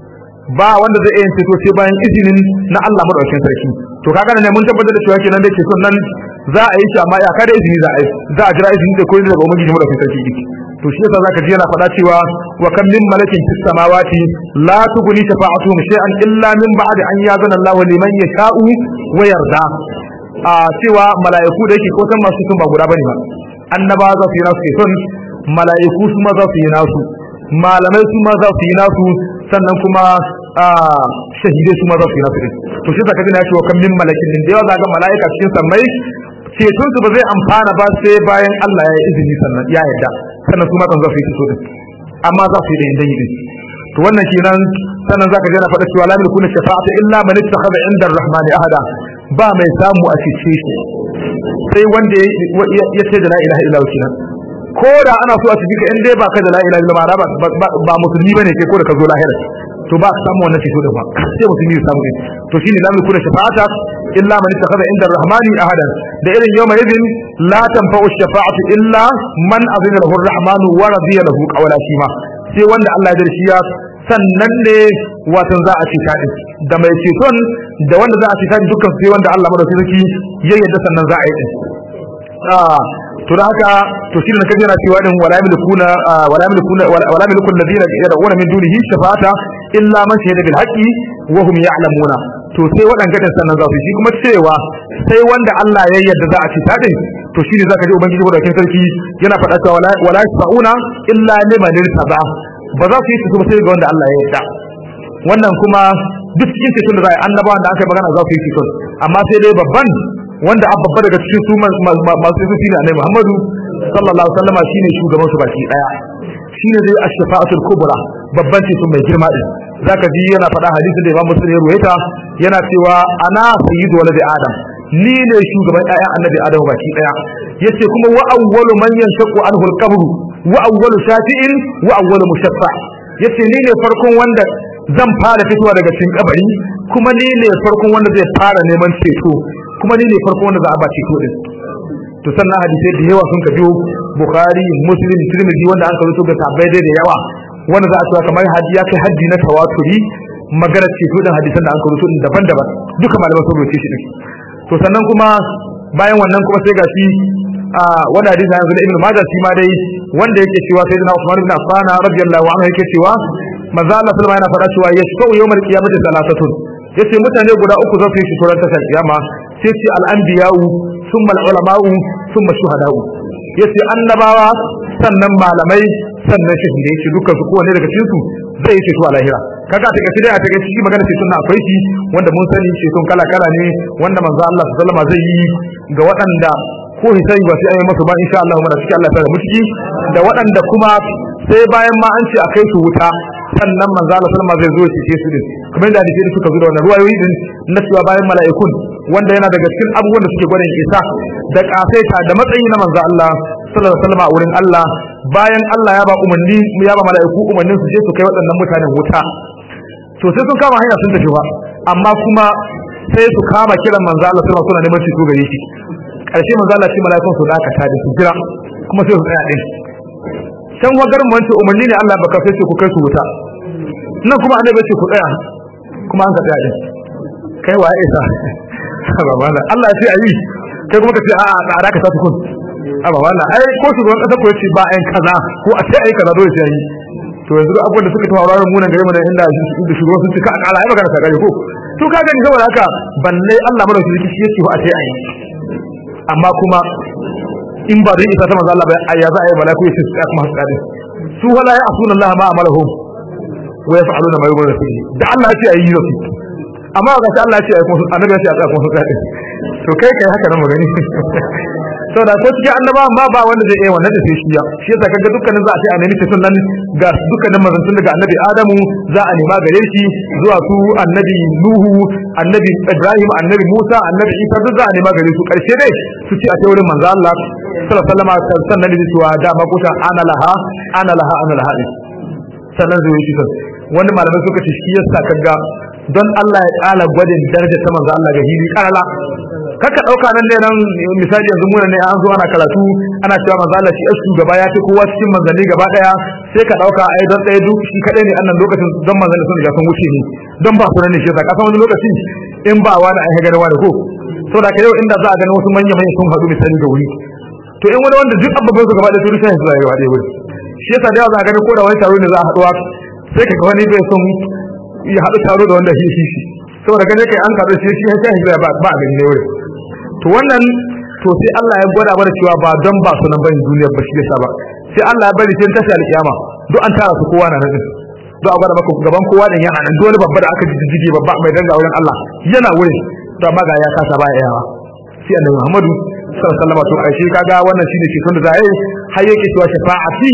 ba wanda zai yi ceto sai bayan izinin na Allah madaukakin sarki to kaga ne mun tabbatar da cewa kenan da ceton nan za a yi shi amma ya kada izini za a yi za a jira izini da koyi daga ubangiji madaukakin sarki to shi yasa zaka ji yana faɗa cewa wa kam min malakin fis samawati la tughni shafa'atuhum shay'an illa min ba'di an yazana Allahu liman yasha'u wa yarda a cewa mala'iku da yake ko san masu sun ba guda bane ba annaba za su yi nasu son mala'iku su ma za su yi nasu malamai su ma za su yi nasu sannan kuma shahidai su ma za su yi nasu to shi zaka ji na cewa kam min malakin din da yawa zaka mala'ika cikin sammai ceton su ba zai amfana ba sai bayan Allah ya yi izini sannan ya yarda sannan su ma kan za su yi ceto din amma za su yi da yin din to wannan kenan sannan zaka je na faɗa cewa la milku na shafa'ata illa man ittakhadha inda ar-rahmani ahada ba mai samu a cece shi sai wanda ya ce da la ilaha illa kenan ko da ana so a ciki ka in dai ba ka da la ilaha illa ba ba musulmi bane kai ko da ka zo lahira to ba ka samu wannan ceto da ba sai musulmi ya samu to shine la milku na shafa'ata illa man ittakhadha inda ar-rahmani ahadan da irin yawma idin la tanfa'u ash-shafa'atu illa man azina lahu ar-rahmanu wa radiya lahu qawla shima sai wanda Allah ya darshi ya sannan ne watan za a ci din da mai ceton da wanda za a ci din dukkan sai wanda Allah madaukakin sarki ya yarda sannan za a yi din ah to da haka to shi ne kaje na cewa din wala milkuna wala milkuna wala milkul ladina yad'una min dunihi shafa'ata illa man shahida bil haqqi wa hum ya'lamuna to sai waɗanda da sannan za su shi kuma cewa sai wanda Allah ya yarda za a ci din to shi ne zaka ji ubangiji madaukakin sarki yana faɗa cewa wala yasfa'una illa liman irtada ba za su yi ceto ba sai ga wanda Allah ya yarda wannan kuma duk cikin ceton da za a yi annabawan da aka yi magana za su yi ceton amma sai dai babban wanda an babba daga cikin su masu yi shine annabi Muhammadu sallallahu alaihi wasallam shine shugaban su baki daya shine zai ash-shafa'atul kubra babban ceto mai girma din zaka ji yana faɗa hadisin da Imam Muslim ya ruwaita yana cewa ana sayyidu waladi adam ni ne shugaban ƴaƴan annabi adam baki daya yace kuma wa awwalu man yanshaqu anhu al-qabr wa awwalu shafi'in wa awwalu mushaffa yace ni ne farkon wanda zan fara fitowa daga cikin kabari kuma ni ne farkon wanda zai fara neman ceto kuma ni ne farkon wanda za a ba ceto din to sannan hadisi da yawa sun ka biyo Bukhari Muslim Tirmidhi wanda an kawo ga tabbai da yawa wanda za a cewa kamar hadisi ya kai haddi na tawaturi magana ceto din hadisan da an kawo din daban-daban duka malaman sun roce shi din to sannan kuma bayan wannan kuma sai gashi a wanda hadisi na Ibn Majah shi ma dai wanda yake cewa sayyidina Uthman ibn Affan radiyallahu anhu yake cewa manzo Allah sallallahu alaihi wasallam yana faɗa cewa yashfa'u yawmal qiyamati salasatun yace mutane guda uku za su yi shukuran tashar kiyama sai ce al-anbiya'u thumma al-ulama'u thumma shuhada'u yace annabawa sannan malamai sannan shahidai yace dukkan su kowanne daga cikin su zai yi ceto a lahira kaga take shi dai a take shi magana ceton na akwai shi wanda mun sani ceton kala kala ne wanda manzo Allah sallallahu alaihi wasallam zai yi ga waɗanda ko hisabi ba sai an yi masa ba insha Allah muna cikin Allah ta da mushi da waɗanda kuma sai bayan ma an ce akai su wuta sannan manzo Allah sallallahu alaihi wasallam zai zo shi su din kamar da hadisi suka zo da wannan ruwayoyi din na cewa bayan mala'ikun wanda yana daga cikin abubuwan da suke gwanin isa da kafaita da matsayi na manzo Allah sallallahu alaihi wasallam a wurin Allah bayan Allah ya ba umarni ya ba mala'iku umarnin su je su kai waɗannan mutanen wuta to sai sun kama hanya sun tafi ba amma kuma sai su kama kiran manzo Allah sallallahu alaihi wasallam neman ceto gare shi karshe manzo Allah shi mala'ikun su dakata da su jira kuma sai su tsaya din can wagar mu wance umarni ne Allah baka sai ku kai su wuta nan kuma annabi ce ku tsaya kuma an ka tsaya din kai waye isa baba Allah sai ayi kai kuma ka ce a'a da araka ta tukun aba wala ai ko su ruwan kasa ko yace ba ayin kaza ko a sai ayi kaza dole sai ayi to yanzu duk abubuwan da suka tawo ranar mu nan gare mu nan inda inda shugaban sun cika akala ai magana ta gare ko to ka gani saboda haka balle Allah madaukakin shi yake ko a sai ayi amma kuma in ba zai isa ta manzo Allah ba ayya za a yi malaiku ya tsaya kuma hasadi su wala ya asuna Allah ma amalahum wa yaf'aluna ma yu'maruna fihi da Allah ya ce ayi yi amma ga shi Allah ya ce ayi kuma annabi ya ce a tsaya kuma hasadi to kai kai haka nan magani to da ko cikin annaba amma ba wanda zai yi wannan da sai shi ya shi yasa kaga dukkanin za a ce a nemi kisan nan ga dukkanin manzantun daga annabi Adamu za a nema gare shi zuwa su annabi Nuhu annabi Ibrahim annabi Musa annabi Isa duk za a nema gare su karshe dai su ce a ce wurin manzo Allah sallallahu alaihi wasallam sannan da cewa da ma kusa ana laha ana laha ana laha sannan zai yi kisan wani malamai suka ce shi yasa kaga don Allah ya kala gwadin darajar ta manzo Allah ga hili karala kaka dauka nan dai nan misali yanzu mun ne an zo ana karatu ana cewa manzo Allah shi shugaba ya ce kowa cikin manzanni gaba daya sai ka dauka ai don ɗaya duk shi kadai ne annan lokacin don manzanni sun ga sun wuce ne don ba su ne shi yasa kasan wani lokaci in ba wani ai ga wani ko so da kai inda za a gani wasu manya manya sun haɗu misali da wuri to in wani wanda duk abubuwan su gaba da su rushe su zai gaba da wuri shi yasa da za a gani ko da wani taro ne za a haɗuwa sai ka ga wani bai son ya haɗu taro da wanda shi shi shi saboda gane kai an kaɗu shi shi ya shi ba ba a gani ne wuri to wannan to sai Allah ya gwada mana cewa ba don ba su nan bane duniyar ba shi yasa ba sai Allah ya bari sai tashi alkiyama duk an tara su kowa na nan duk a gwada maka gaban kowa din yana nan dole babba da aka jijjige babba mai danga wurin Allah yana wurin to amma ga ya kasa baya yawa sai annabi Muhammadu sallallahu alaihi wasallam to kai kaga wannan shine ceton da zai har yake cewa shafa'ati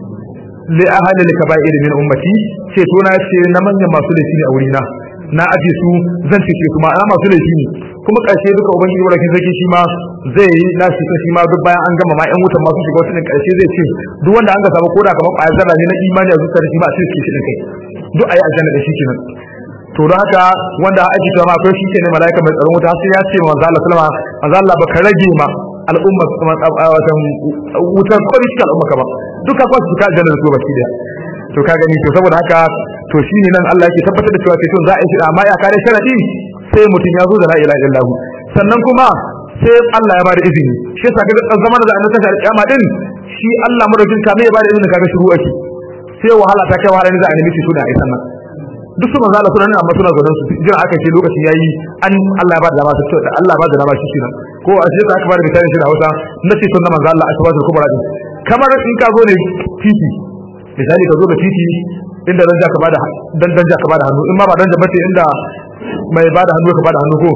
li ahli al-kaba'ir min ummati ceto na ce na manyan masu laifi ne a wurina na aje su zan cece su ma masu laifi ne kuma karshe duka ubangiji wala kin saki shi ma zai yi nashi shi ma duk bayan an gama ma ƴan wutan masu shiga wasu karshe zai ce duk wanda an ga samu koda kamar ƙwayar zarra ne na imani a zuciyar shi ba a cikin shi din kai duk ayi aljanna da shi kenan to don haka wanda aji to ma akwai shi kenan malaika mai tsaron wuta sai ya ce manzo Allah sallama manzo Allah baka rage ma al'umma kuma watan wutar kwari cikin al'umma ka ba duka kwa su ka aljanna da su baki daya to ka gani to saboda haka to shine nan Allah yake tabbatar da cewa sai to za a yi shi amma ya kare sharadi sai mutum ya zo da la ilaha illallah sannan kuma sai Allah ya bada izini shi yasa kaga zaman da annabi ta kiyama din shi Allah madaukin ka mai bada izini kaga shiru ake sai wahala ta kai wahala ne za a nemi shi suna ai sannan duk su manzo Allah sunan amma suna gudan su jira aka ce lokaci yayi an Allah ya bada dama su ce Allah ya bada dama shi kenan ko a sai aka bada misali shi da Hausa nace sunna manzo Allah asbatul kubra din kamar in ka zo ne titi misali ka zo ga titi inda dan ja ka bada dan dan ja ka bada hannu in ma ba dan ja bace inda mai bada hannu ka bada hannu ko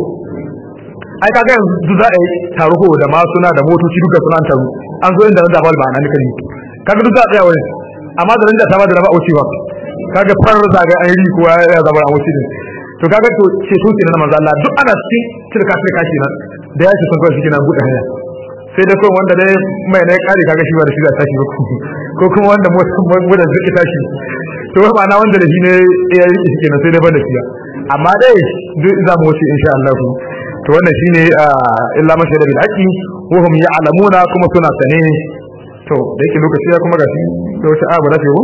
ai kaga yanzu za a yi taro ko da masuna da motoci duka suna taro an zo inda dan ja ba ma'ana ne kai kaga duk za a tsaya wani amma da dan ja ta bada raba auci ba kaga farar zaga an yi ko ya zama a wuce din to kaga to ce to kenan manzo Allah duk ana cikin cirka cirka kenan da ya ce sun kawai shi kenan buɗe hanya sai da kuma wanda dai mai ne kare kaga shi ba da shi da tashi ba ko kuma wanda motar zai tashi to ba na wanda da shi ne ya yi shi kenan sai dai ban da shi amma dai duk za mu wuce insha Allah to wannan shine illa mashhada bil haqi wa hum ya'lamuna kuma suna sane to da yake lokaci ya kuma gashi da wata abu da ko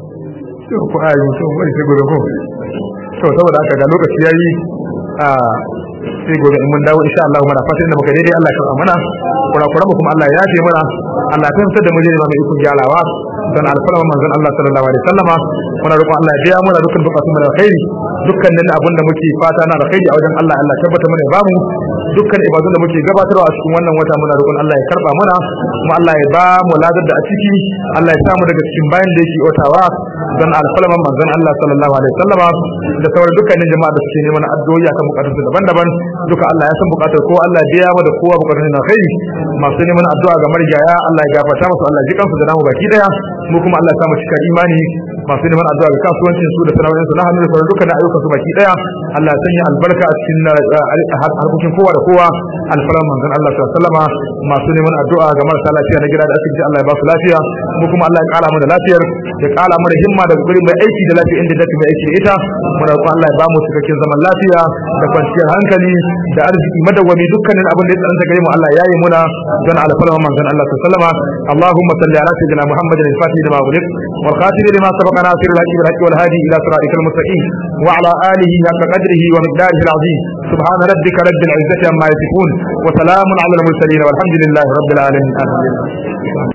to ko ayi to wai sai gobe ko to saboda haka ga lokaci yayi a sai gobe in mun dawo insha Allah muna fatan da muka daidai Allah ya karba mana kurakuran mu kuma Allah ya yafe mana Allah ya tantar da mu ne mai ikon gyalawa dan alfarman manzon Allah sallallahu alaihi wasallama muna roƙon Allah ya biya mana dukkan bukatun mu da alkhairi dukkanin abin da muke fata na alkhairi a wajen Allah Allah tabbata mana ya bamu dukkan ibadun da muke gabatarwa a cikin wannan wata muna roƙon Allah ya karba mana kuma Allah ya ba mu ladar da a ciki Allah ya samu daga cikin bayan da yake otawa dan alfarman manzon Allah sallallahu alaihi wasallama da sauran dukkanin jama'a da suke neman addu'o'i akan bukatun daban-daban duka Allah ya san bukatar ko Allah ya biya mu da kowa bukatun na alkhairi masu neman addu'a ga marigaya Allah ya gafarta musu Allah ya ji kansu da namu baki daya mu kuma Allah ya samu cikar imani masu neman addu'a ga kasuwancin su da sana'o'in su na hannu da sauran dukkan ayyukan su baki daya Allah ya sanya albarka a cikin harkokin kowa da kowa alfaran manzon Allah sallallahu alaihi wasallama masu neman addu'a ga marasa lafiya na gida da asibiti Allah ya ba su lafiya mu kuma Allah ya kara mu da lafiyar ya kara mu da himma da guri mai aiki da lafiya inda da mai aiki da ita muna roƙon Allah ya ba mu cikakken zaman lafiya da kwanciyar hankali da arziki madawwami dukkanin abin da ya tsaranta gare mu Allah ya yi muna don alfaran manzon Allah sallallahu alaihi wasallama Allahumma salli ala sayyidina Muhammadin al-Fatih lima ughliq wal khatim lima sabaqa nasir al-haqq bil haqq wal hadi ila siratikal mustaqim wa ala alihi haqqa qadrihi wa miqdarihi al-azim subhana rabbika rabbil izzati amma yasifun wa salamun ala al-mursalin walhamdulillahi rabbil alamin.